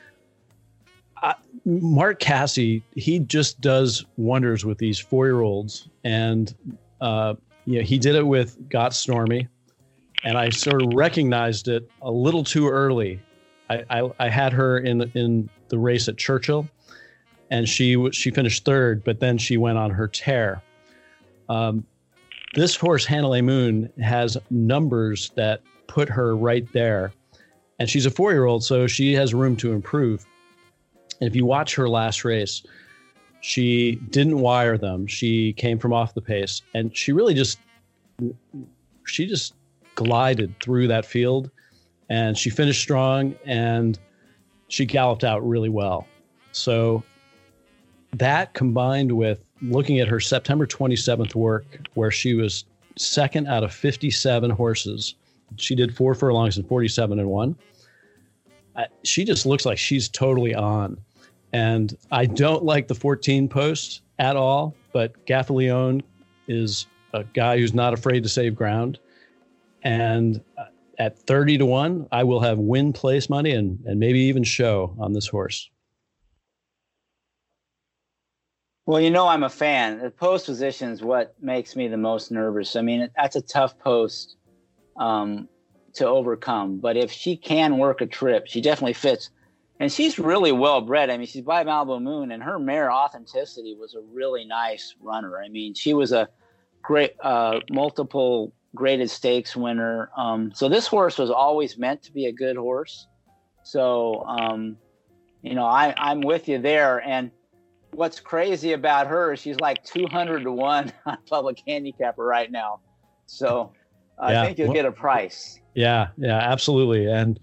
Mark Casse, he just does wonders with these 4-year-olds. And he did it with Got Stormy. And I sort of recognized it a little too early. I had her in the race at Churchill, and she finished third, but then she went on her tear. This horse, Hanalei Moon, has numbers that put her right there, and she's a 4-year-old, so she has room to improve. And if you watch her last race, she didn't wire them. She came from off the pace, and she really just glided through that field. And she finished strong, and she galloped out really well. So that combined with looking at her September 27th work, where she was second out of 57 horses. She did 4 furlongs and 47-1. She just looks like she's totally on. And I don't like the 14 post at all, but Gaffalione is a guy who's not afraid to save ground. And at 30-1, I will have win place money and maybe even show on this horse. Well, I'm a fan. The post position is what makes me the most nervous. I mean, that's a tough post to overcome. But if she can work a trip, she definitely fits. And she's really well bred. I mean, she's by Malibu Moon, and her mare Authenticity was a really nice runner. I mean, she was a great multiple graded stakes winner. So this horse was always meant to be a good horse. So, I'm with you there. And what's crazy about her is she's like 200-1 on Public Handicapper right now. So I think you'll get a price. Yeah, absolutely. And,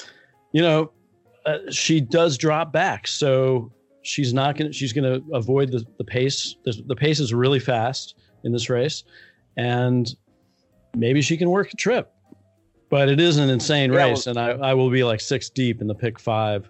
she does drop back. So she's going to avoid the pace. The pace is really fast in this race. And maybe she can work a trip, but it is an insane race, and I will be like 6 deep in the pick 5.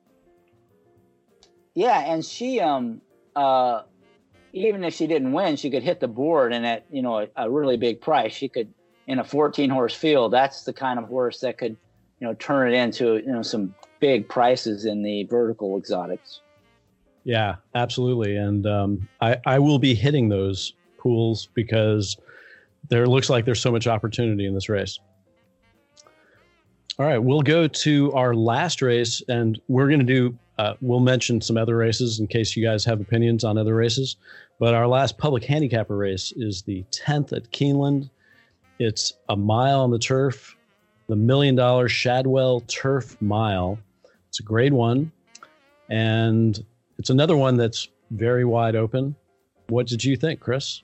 Yeah, and she, even if she didn't win, she could hit the board, and at a really big price, she could, in a 14-horse field. That's the kind of horse that could, turn it into some big prices in the vertical exotics. Yeah, absolutely, and I will be hitting those pools because there looks like there's so much opportunity in this race. All right, we'll go to our last race, and we're going to do, we'll mention some other races in case you guys have opinions on other races. But our last Public Handicapper race is the 10th at Keeneland. It's a mile on the turf, the $1 million Shadwell Turf Mile. It's a grade 1, and it's another one that's very wide open. What did you think, Chris?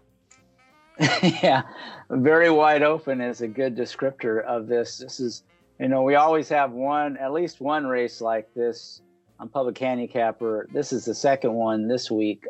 Yeah, very wide open is a good descriptor of this. This is we always have at least one race like this on Public Handicapper. This is the second one this week.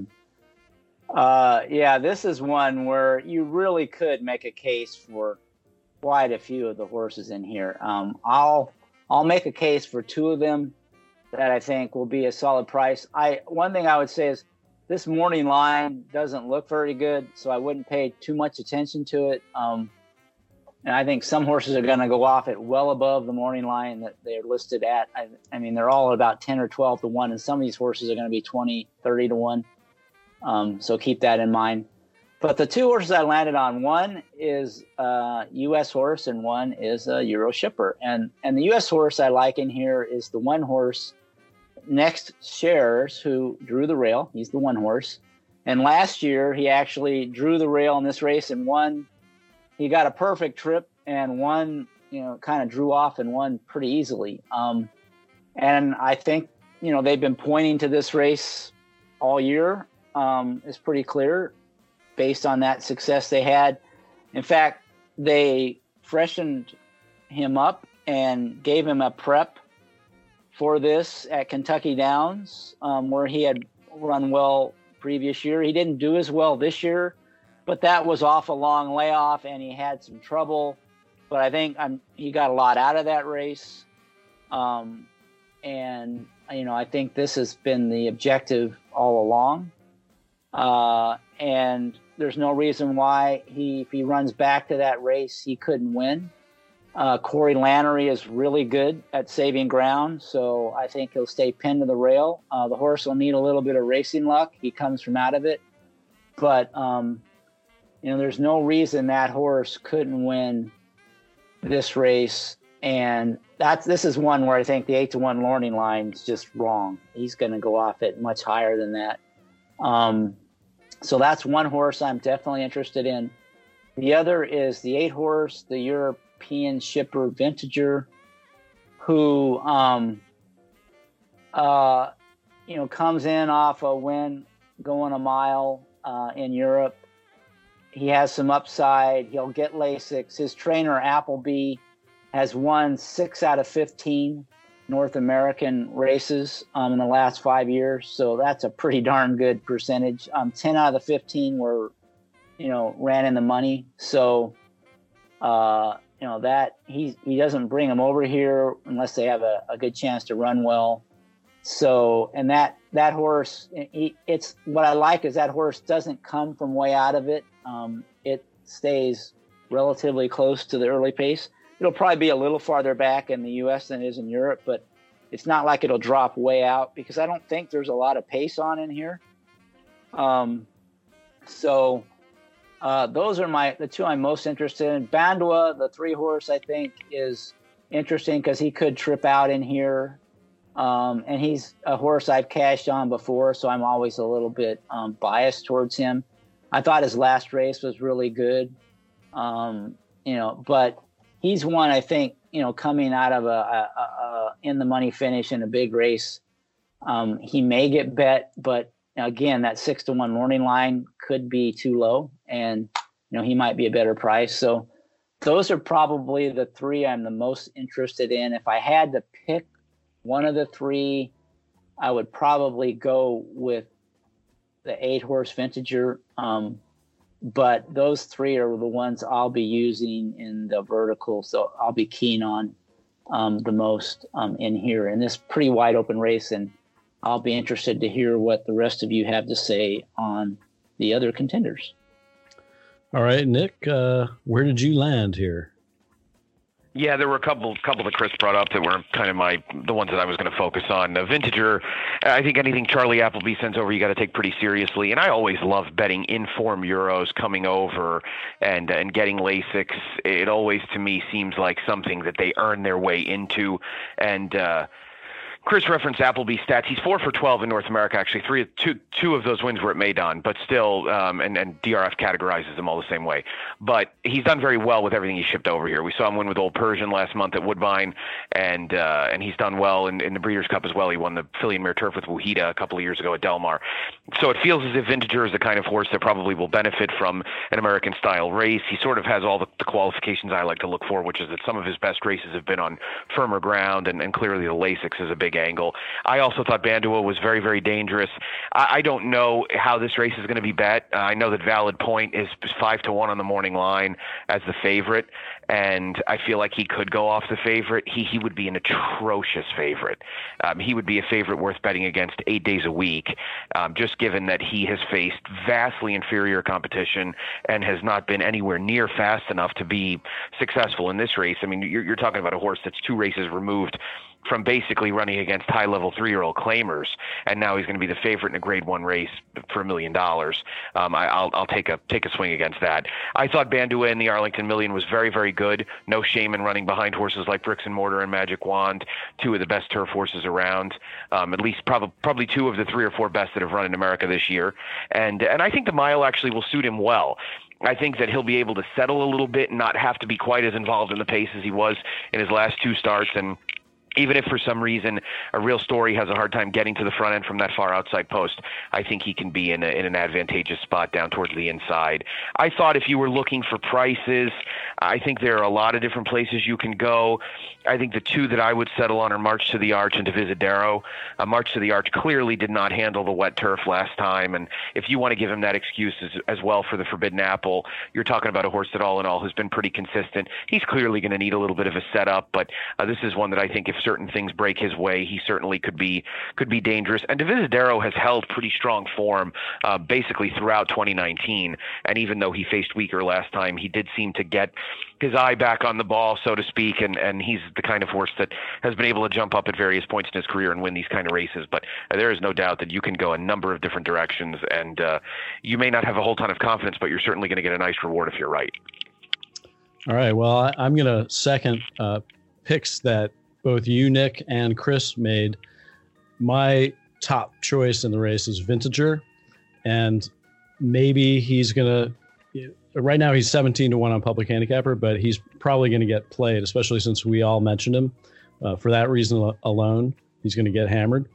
This is one where you really could make a case for quite a few of the horses in here. I'll make a case for two of them that I think will be a solid price. One thing I would say is this morning line doesn't look very good, so I wouldn't pay too much attention to it. And I think some horses are going to go off at well above the morning line that they're listed at. I mean, they're all about 10 or 12 to 1, and some of these horses are going to be 20, 30 to 1. So keep that in mind. But the two horses I landed on, one is a U.S. horse and one is a Euro shipper. And the U.S. horse I like in here is the one horse Next Shares, who drew the rail. He's the one horse. And last year, he actually drew the rail in this race and won. He got a perfect trip and won, kind of drew off and won pretty easily. And I think, they've been pointing to this race all year. It's pretty clear based on that success they had. In fact, they freshened him up and gave him a prep for this at Kentucky Downs, where he had run well previous year. He didn't do as well this year, but that was off a long layoff and he had some trouble. But I think he got a lot out of that race. And I think this has been the objective all along. And there's no reason why if he runs back to that race, he couldn't win. Corey Lannery is really good at saving ground, so I think he'll stay pinned to the rail. The horse will need a little bit of racing luck. He comes from out of it. But, there's no reason that horse couldn't win this race. And this is one where I think the 8-1 Lorning line is just wrong. He's going to go off it much higher than that. So that's one horse I'm definitely interested in. The other is the 8 horse, the European shipper Vintager, who, comes in off a win going a mile in Europe. He has some upside. He'll get Lasix. His trainer, Appleby, has won 6 out of 15 North American races in the last 5 years. So that's a pretty darn good percentage. 10 out of the 15 were, ran in the money. So, that he doesn't bring them over here unless they have a good chance to run well. So, and that horse, it's what I like is that horse doesn't come from way out of it. It stays relatively close to the early pace. It'll probably be a little farther back in the U.S. than it is in Europe, but it's not like it'll drop way out because I don't think there's a lot of pace on in here. Those are the two I'm most interested in. Bandua, the 3 horse, I think is interesting because he could trip out in here. And he's a horse I've cashed on before, so I'm always a little bit biased towards him. I thought his last race was really good, but he's one I think, coming out of a in the money finish in a big race. He may get bet, but again, that 6-1 Lorning line could be too low, and he might be a better price. So those are probably the 3 I'm the most interested in. If I had to pick one of the 3, I would probably go with the 8 horse Vintager. But those 3 are the ones I'll be using in the vertical. So I'll be keen on the most in here in this pretty wide open race. And I'll be interested to hear what the rest of you have to say on the other contenders. All right, Nick, where did you land here? Yeah, there were a couple that Chris brought up that were kind of the ones that I was going to focus on. Vintager, I think anything Charlie Appleby sends over, you got to take pretty seriously. And I always love betting in-form Euros coming over and getting Lasix. It always, to me, seems like something that they earn their way into. And Chris referenced Applebee's stats. He's 4 for 12 in North America. Actually, two of those wins were at Maidan, but still, and DRF categorizes them all the same way. But he's done very well with everything he shipped over here. We saw him win with Old Persian last month at Woodbine, and he's done well in the Breeders' Cup as well. He won the Filly and Mare Turf with Wahida a couple of years ago at Del Mar. So it feels as if Vintager is the kind of horse that probably will benefit from an American-style race. He sort of has all the qualifications I like to look for, which is that some of his best races have been on firmer ground, and clearly the Lasix is a big angle. I also thought Bandua was very, very dangerous. I don't know how this race is going to be bet. I know that Valid Point is 5-1 on the morning line as the favorite, and I feel like he could go off the favorite. He would be an atrocious favorite. He would be a favorite worth betting against 8 days a week, just given that he has faced vastly inferior competition and has not been anywhere near fast enough to be successful in this race. I mean, you're talking about a horse that's 2 races removed from basically running against high-level 3-year-old claimers, and now he's going to be the favorite in a Grade 1 race for $1 million. I'll take a swing against that. I thought Bandua in the Arlington Million was very, very good. No shame in running behind horses like Bricks and Mortar and Magic Wand, 2 of the best turf horses around, at least probably 2 of the 3 or 4 best that have run in America this year. And I think the mile actually will suit him well. I think that he'll be able to settle a little bit and not have to be quite as involved in the pace as he was in his last 2 starts. And even if for some reason a Real Story has a hard time getting to the front end from that far outside post, I think he can be in an advantageous spot down towards the inside. I thought if you were looking for prices, I think there are a lot of different places you can go. I think the 2 that I would settle on are March to the Arch and Divisadero. March to the Arch clearly did not handle the wet turf last time, and if you want to give him that excuse as well for the Forbidden Apple, you're talking about a horse that all in all has been pretty consistent. He's clearly going to need a little bit of a setup, but this is one that I think if certain things break his way, he certainly could be dangerous. And Divisadero has held pretty strong form basically throughout 2019, and even though he faced weaker last time, he did seem to get his eye back on the ball, so to speak, and he's the kind of horse that has been able to jump up at various points in his career and win these kind of races. But there is no doubt that you can go a number of different directions, and you may not have a whole ton of confidence, but you're certainly going to get a nice reward if you're right. All right. Well, I'm going to second picks that both you, Nick, and Chris made. My top choice in the race is Vintager, and maybe he's going to, right now he's 17-1 on Public Handicapper, but he's probably going to get played, especially since we all mentioned him. For that reason alone, he's going to get hammered.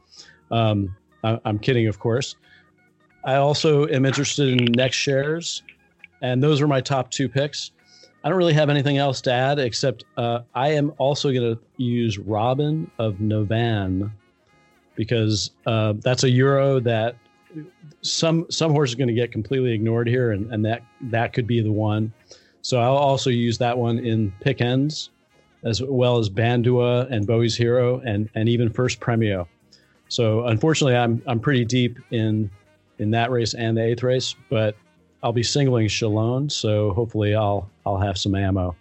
I'm kidding, of course. I also am interested in next shares, and those are my top 2 picks. I don't really have anything else to add, except I am also going to use Robin of Novan, because that's a Euro that some horse is going to get completely ignored here, and that could be the one. So I'll also use that one in pick ends, as well as Bandua and Bowie's Hero, and even First Premio. So unfortunately, I'm pretty deep in that race and the 8th race, but I'll be singling Chalon, so hopefully I'll have some ammo.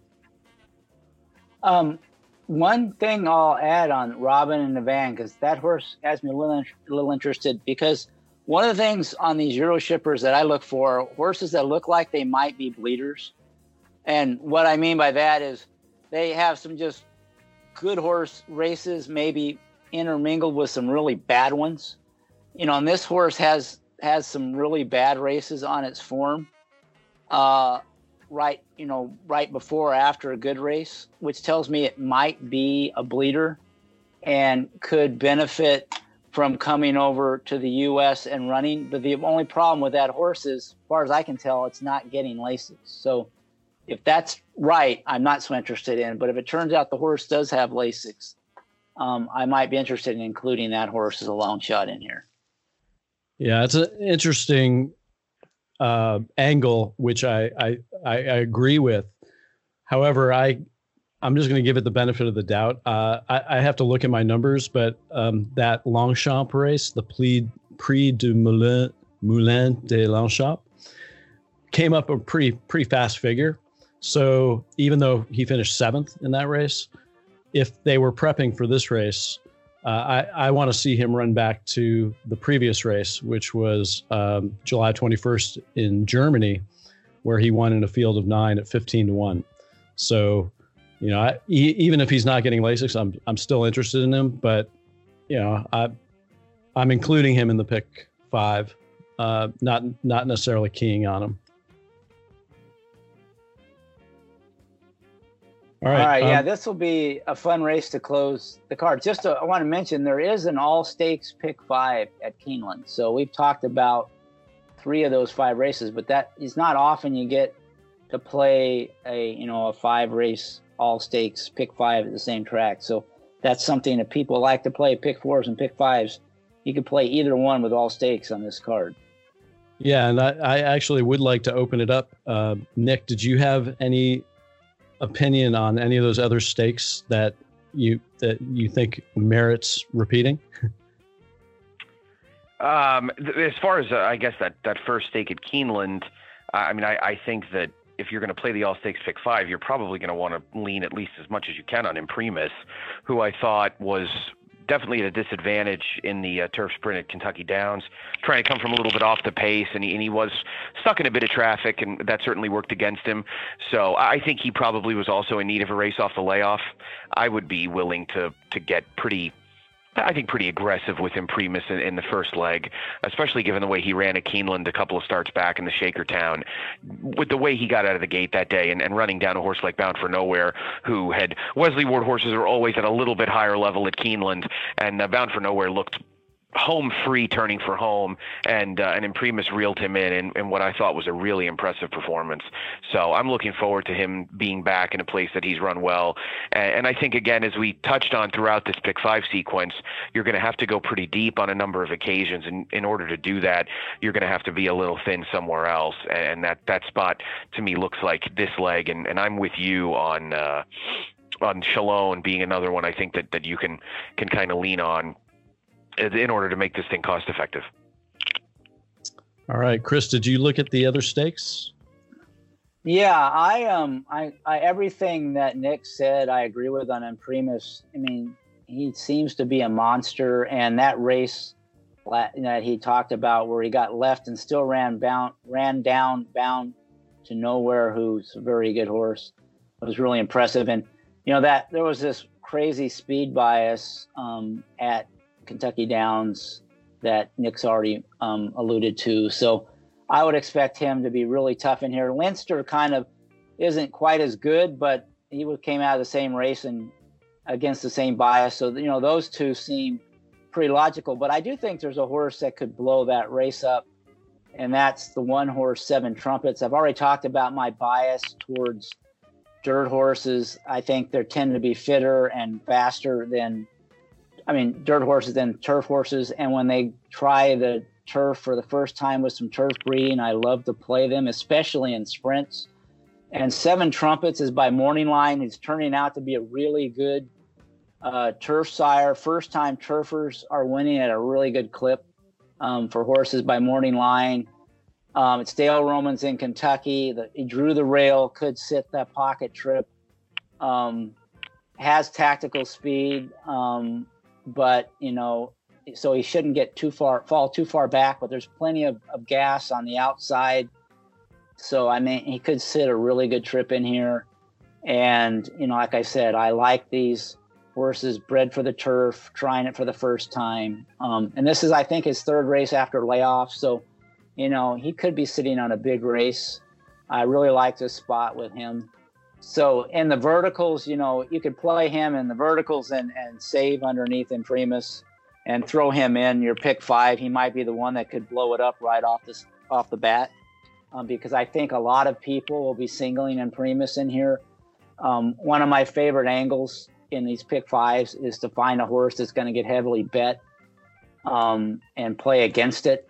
One thing I'll add on Robin and Navan, because that horse has me a little interested, because one of the things on these Euro shippers that I look for, horses that look like they might be bleeders. And what I mean by that is they have some just good horse races, maybe intermingled with some really bad ones. And this horse has some really bad races on its form, right before or after a good race, which tells me it might be a bleeder and could benefit from coming over to the U.S. and running. But the only problem with that horse is, as far as I can tell, it's not getting laces. So if that's right, I'm not so interested in. But if it turns out the horse does have Lasix, I might be interested in including that horse as a long shot in here. Yeah, it's an interesting angle, which I agree with. However, I'm just going to give it the benefit of the doubt. I have to look at my numbers, but that Longchamp race, the Prix du Moulin de Longchamp, came up a pretty fast figure. So even though he finished 7th in that race, if they were prepping for this race, I want to see him run back to the previous race, which was July 21st in Germany, where he won in a field of 9 at 15-1. So, even if he's not getting Lasix, I'm still interested in him. But I'm including him in the pick 5, not necessarily keying on him. All right. Yeah, this will be a fun race to close the card. I want to mention there is an all stakes pick 5 at Keeneland. So we've talked about 3 of those 5 races, but that is not often you get to play a 5 race all stakes pick 5 at the same track. So that's something that people like to play, pick 4s and pick 5s. You can play either one with all stakes on this card. Yeah, and I actually would like to open it up. Nick, did you have any opinion on any of those other stakes that you think merits repeating? As far as I guess that first stake at Keeneland, I think that if you're going to play the all stakes pick 5, you're probably going to want to lean at least as much as you can on Imprimis, who I thought was definitely at a disadvantage in the turf sprint at Kentucky Downs, trying to come from a little bit off the pace, and he was stuck in a bit of traffic, and that certainly worked against him. So I think he probably was also in need of a race off the layoff. I would be willing to get pretty aggressive with Imprimis in the first leg, especially given the way he ran at Keeneland a couple of starts back in the Shakertown. With the way he got out of the gate that day and running down a horse like Bound for Nowhere, who had Wesley Ward horses are always at a little bit higher level at Keeneland, and Bound for Nowhere looked home free turning for home, and Imprimis reeled him in what I thought was a really impressive performance. So I'm looking forward to him being back in a place that he's run well. And I think, again, as we touched on throughout this pick 5 sequence, you're going to have to go pretty deep on a number of occasions. And in order to do that, you're going to have to be a little thin somewhere else. And that spot to me looks like this leg. And I'm with you on Chalone being another one I think that you can kind of lean on in order to make this thing cost effective. All right, Chris, did you look at the other stakes? Yeah, I everything that Nick said, I agree with on Imprimis. I mean, he seems to be a monster, and that race that he talked about where he got left and still ran down Bound to Nowhere, who's a very good horse, was really impressive. And that there was this crazy speed bias at Kentucky Downs that Nick's already alluded to. So I would expect him to be really tough in here. Leinster kind of isn't quite as good, but he came out of the same race and against the same bias. So, those two seem pretty logical. But I do think there's a horse that could blow that race up, and that's the one horse, Seven Trumpets. I've already talked about my bias towards dirt horses. I think they tend to be fitter and faster dirt horses than turf horses. And when they try the turf for the first time with some turf breeding, I love to play them, especially in sprints. And Seven Trumpets is by Morning Line. He's turning out to be a really good turf sire. First time turfers are winning at a really good clip for horses by Morning Line. It's Dale Romans in Kentucky. He drew the rail, could sit that pocket trip, has tactical speed, but so he shouldn't fall too far back, but there's plenty of gas on the outside. So, he could sit a really good trip in here. And, like I said, I like these horses bred for the turf, trying it for the first time. And this is, I think, his 3rd race after layoff. So, he could be sitting on a big race. I really like this spot with him. So in the verticals, you could play him in the verticals and save underneath Imprimis and throw him in your pick 5. He might be the one that could blow it up right off the bat, because I think a lot of people will be singling Imprimis in here. One of my favorite angles in these pick 5s is to find a horse that's going to get heavily bet and play against it.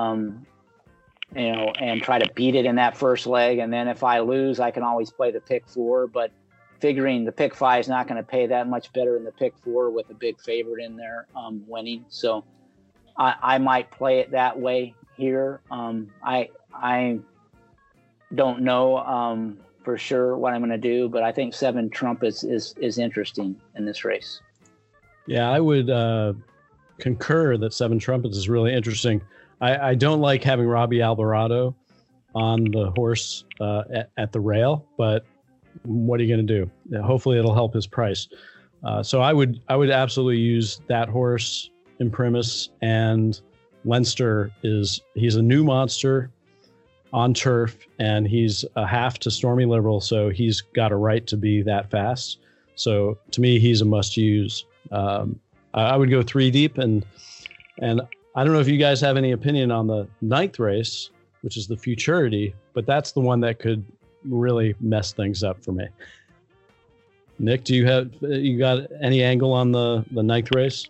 And try to beat it in that first leg. And then if I lose, I can always play the pick 4, but figuring the pick 5 is not going to pay that much better in the pick 4 with a big favorite in there winning. So I might play it that way here. I don't know for sure what I'm going to do, but I think Seven Trumpets is interesting in this race. Yeah, I would concur that Seven Trumpets is really interesting. I don't like having Robbie Alvarado on the horse at the rail, but what are you going to do? Hopefully it'll help his price. So I would absolutely use that horse Imprimis, and Leinster he's a new monster on turf, and he's a half to Stormy Liberal, so he's got a right to be that fast. So to me, he's a must use. I would go 3 deep, and I don't know if you guys have any opinion on the 9th race, which is the Futurity, but that's the one that could really mess things up for me. Nick, you got any angle on the 9th race?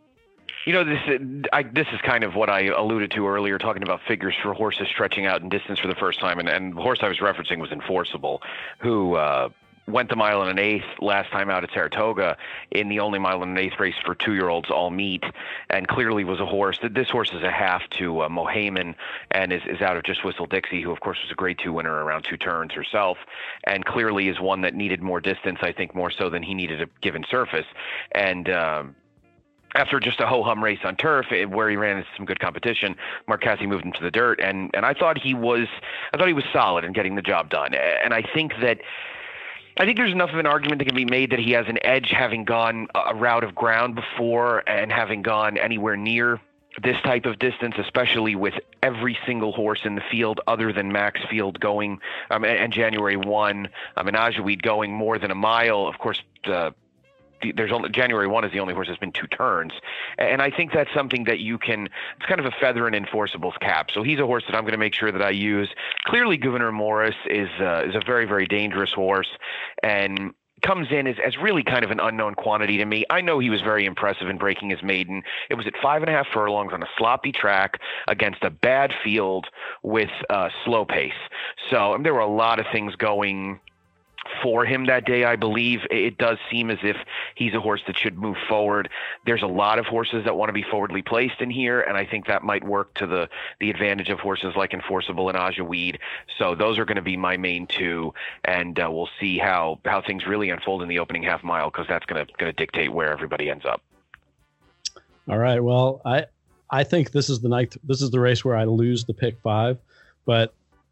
This is kind of what I alluded to earlier, talking about figures for horses stretching out in distance for the first time, and the horse I was referencing was Enforceable, who went the mile and an eighth last time out at Saratoga in the only mile and an eighth race for 2-year-olds all meet, and clearly was a horse. This horse is a half to Mohaymen, and is out of Just Whistle Dixie, who of course was a Grade 2 winner around 2 turns herself, and clearly is one that needed more distance, I think more so than he needed a given surface. And after just a ho-hum race on turf where he ran into some good competition, Mark Casse moved him to the dirt, and I thought he was solid in getting the job done. And I think there's enough of an argument that can be made that he has an edge, having gone a route of ground before and having gone anywhere near this type of distance, especially with every single horse in the field other than Max Field going, and January 1, and Ajoweed going more than a mile. Of course, January 1 is the only horse that's been 2 turns. And I think that's something that it's kind of a feather in Enforcable's cap. So he's a horse that I'm going to make sure that I use. Clearly, Gouverneur Morris is a very, very dangerous horse, and comes in as really kind of an unknown quantity to me. I know he was very impressive in breaking his maiden. It was at 5.5 furlongs on a sloppy track against a bad field with slow pace. So there were a lot of things going for him that day. I believe it does seem as if he's a horse that should move forward. There's a lot of horses that want to be forwardly placed in here, and I think that might work to the advantage of horses like Enforceable and Ajoweed. So those are going to be my main 2, and we'll see how things really unfold in the opening half mile, because that's going to dictate where everybody ends up. All right. Well, I think this is the race where I lose the pick 5, but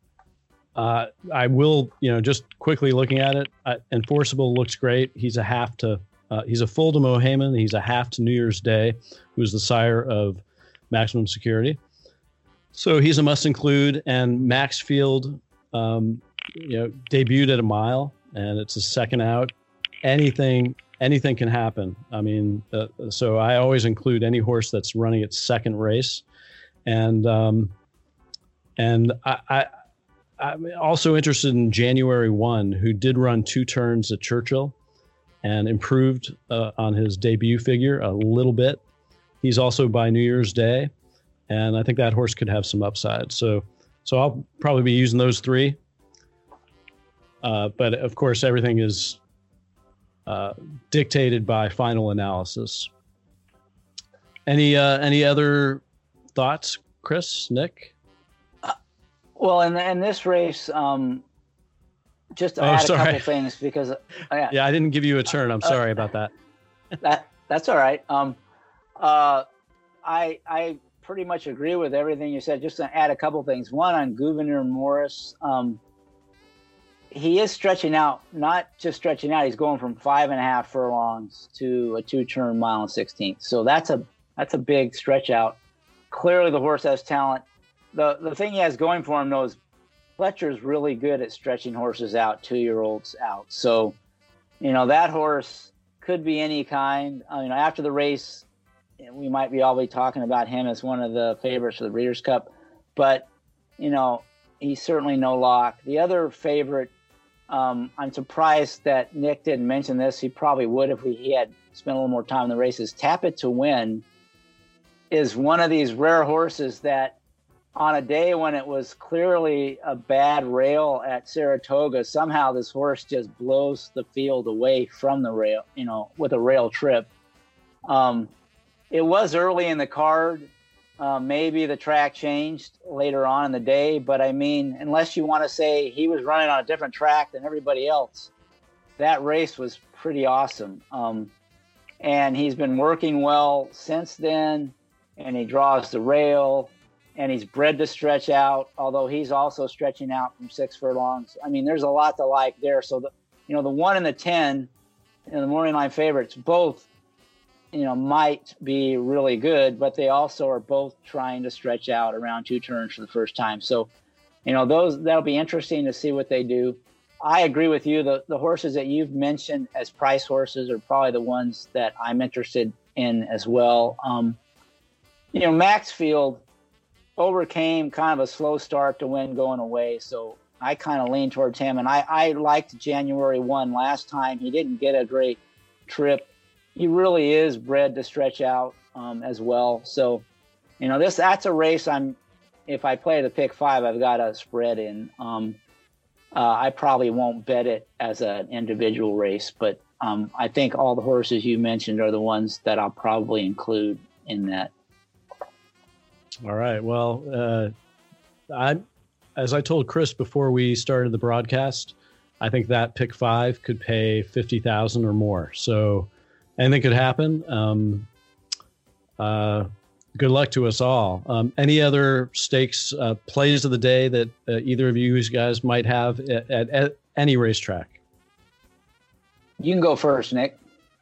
I will, just quickly looking at it, Enforceable looks great. He's a full to Mohaymen. He's a half to New Year's Day, who's the sire of Maximum Security. So he's a must include. And Max Field, debuted at a mile, and it's a second out. Anything can happen. I mean, so I always include any horse that's running its second race, and I'm also interested in January 1, who did run 2 turns at Churchill and improved on his debut figure a little bit. He's also by New Year's Day, and I think that horse could have some upside. So I'll probably be using those 3. But of course, everything is dictated by final analysis. Any other thoughts, Chris, Nick? Well, in this race, just to add a couple things, because yeah, I didn't give you a turn. I'm sorry about that. That's all right. I pretty much agree with everything you said. Just to add a couple things. One, on Gouverneur Morris, he is stretching out. Not just stretching out. He's going from 5.5 furlongs to a 2-turn mile and 16th. So that's a big stretch out. Clearly, the horse has talent. The thing he has going for him, though, is Fletcher's really good at stretching horses out, 2-year-olds out. So, that horse could be any kind. After the race, we might be all talking about him as one of the favorites for the Breeders' Cup. But, he's certainly no lock. The other favorite, I'm surprised that Nick didn't mention this. He probably would if he had spent a little more time in the races. Tap It to Win is one of these rare horses that, on a day when it was clearly a bad rail at Saratoga, somehow this horse just blows the field away from the rail, with a rail trip. It was early in the card. Maybe the track changed later on in the day, but I mean, unless you want to say he was running on a different track than everybody else, that race was pretty awesome. And he's been working well since then, and he draws the rail. And he's bred to stretch out, although he's also stretching out from 6 furlongs. I mean, there's a lot to like there. So the 1 and the 10 the morning line favorites, both, might be really good, but they also are both trying to stretch out around 2 turns for the first time. So, that'll be interesting to see what they do. I agree with you. The horses that you've mentioned as price horses are probably the ones that I'm interested in as well. Maxfield overcame kind of a slow start to win going away, so I kind of lean towards him. And I liked January 1 last time. He didn't get a great trip. He really is bred to stretch out as well. So, that's a race if I play the pick 5, I've got a spread in. I probably won't bet it as an individual race, but I think all the horses you mentioned are the ones that I'll probably include in that. All right. Well, as I told Chris before we started the broadcast, I think that pick 5 could pay $50,000 or more. So anything could happen. Good luck to us all. Any other stakes plays of the day that either of you guys might have at any racetrack? You can go first, Nick.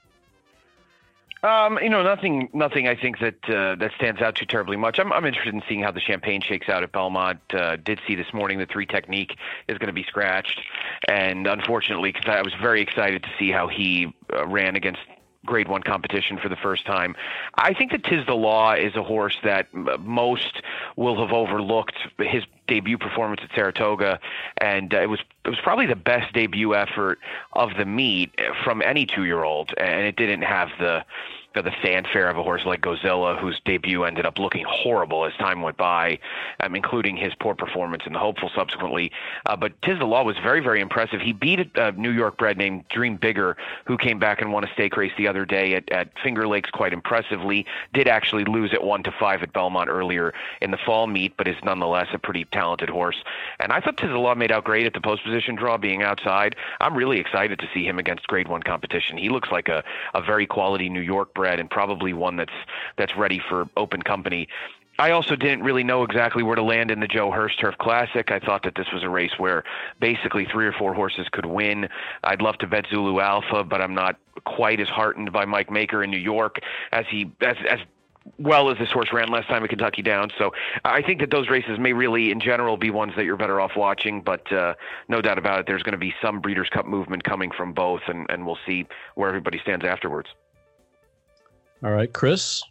Nothing. I think that stands out too terribly much. I'm interested in seeing how the Champagne shakes out at Belmont. Did see this morning that 3 Technique is going to be scratched, and unfortunately, because I was very excited to see how he ran against Grade 1 competition for the first time. I think that Tiz the Law is a horse that most will have overlooked his debut performance at Saratoga, and it was probably the best debut effort of the meet from any 2-year-old, and it didn't have the fanfare of a horse like Gozilla, whose debut ended up looking horrible as time went by, including his poor performance in the Hopeful subsequently. But Tiz the Law was very, very impressive. He beat a New York bred named Dream Bigger, who came back and won a stake race the other day at Finger Lakes quite impressively. Did actually lose at 1-5 at Belmont earlier in the fall meet, but is nonetheless a pretty talented horse. And I thought Tiz the Law made out great at the post position draw, being outside. I'm really excited to see him against Grade 1 competition. He looks like a very quality New York bred, and probably one that's ready for open company. I also didn't really know exactly where to land in the Joe Hurst Turf Classic. I thought that this was a race where basically 3 or 4 horses could win. I'd love to bet Zulu Alpha, but I'm not quite as heartened by Mike Maker in New York as well as this horse ran last time at Kentucky Downs. So I think that those races may really, in general, be ones that you're better off watching. But no doubt about it, there's going to be some Breeders' Cup movement coming from both, and we'll see where everybody stands afterwards. All right, Chris?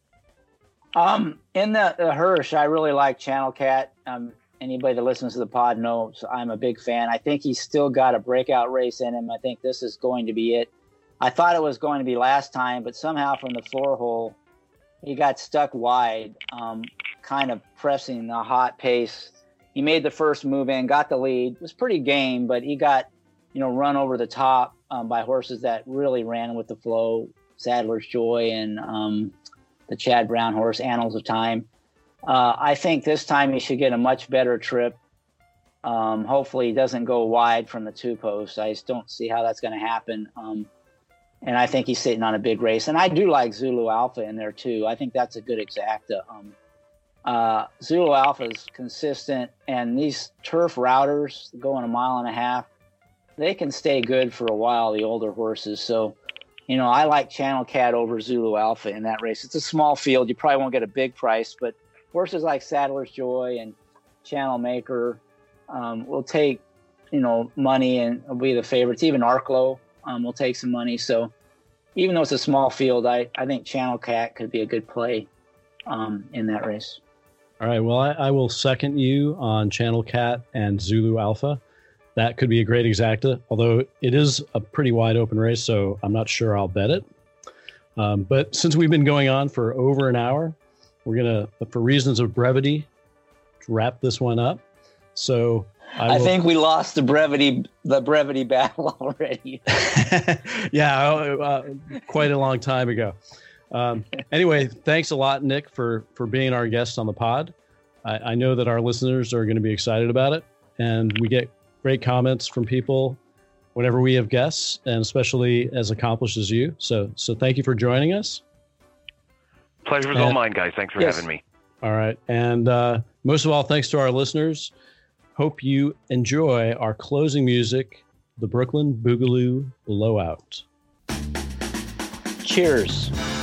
In the Hirsch, I really like Channel Cat. Anybody that listens to the pod knows I'm a big fan. I think he's still got a breakout race in him. I think this is going to be it. I thought it was going to be last time, but somehow from the 4 hole, he got stuck wide, kind of pressing the hot pace. He made the first move in, got the lead. It was pretty game, but he got, run over the top by horses that really ran with the flow. Sadler's Joy and the Chad Brown horse, Annals of Time. I think this time he should get a much better trip. Hopefully he doesn't go wide from the 2 posts. I just don't see how that's going to happen. And I think he's sitting on a big race. And I do like Zulu Alpha in there too. I think that's a good exacta. Zulu Alpha is consistent, and these turf routers going 1.5 miles, they can stay good for a while, the older horses. So, I like Channel Cat over Zulu Alpha in that race. It's a small field. You probably won't get a big price, but horses like Sadler's Joy and Channel Maker will take, money and will be the favorites. Even Arklow will take some money. So even though it's a small field, I think Channel Cat could be a good play in that race. All right. Well, I will second you on Channel Cat and Zulu Alpha. That could be a great exacta, although it is a pretty wide open race, so I'm not sure I'll bet it. But since we've been going on for over an hour, we're going to, for reasons of brevity, wrap this one up. So I think we lost the brevity battle already. Yeah, quite a long time ago. Anyway, thanks a lot, Nick, for being our guest on the pod. I know that our listeners are going to be excited about it, and we get great comments from people whenever we have guests, and especially as accomplished as you. So thank you for joining us. Pleasure was all mine, guys. Thanks for having me. All right. And most of all, thanks to our listeners. Hope you enjoy our closing music, the Brooklyn Boogaloo Blowout. Cheers.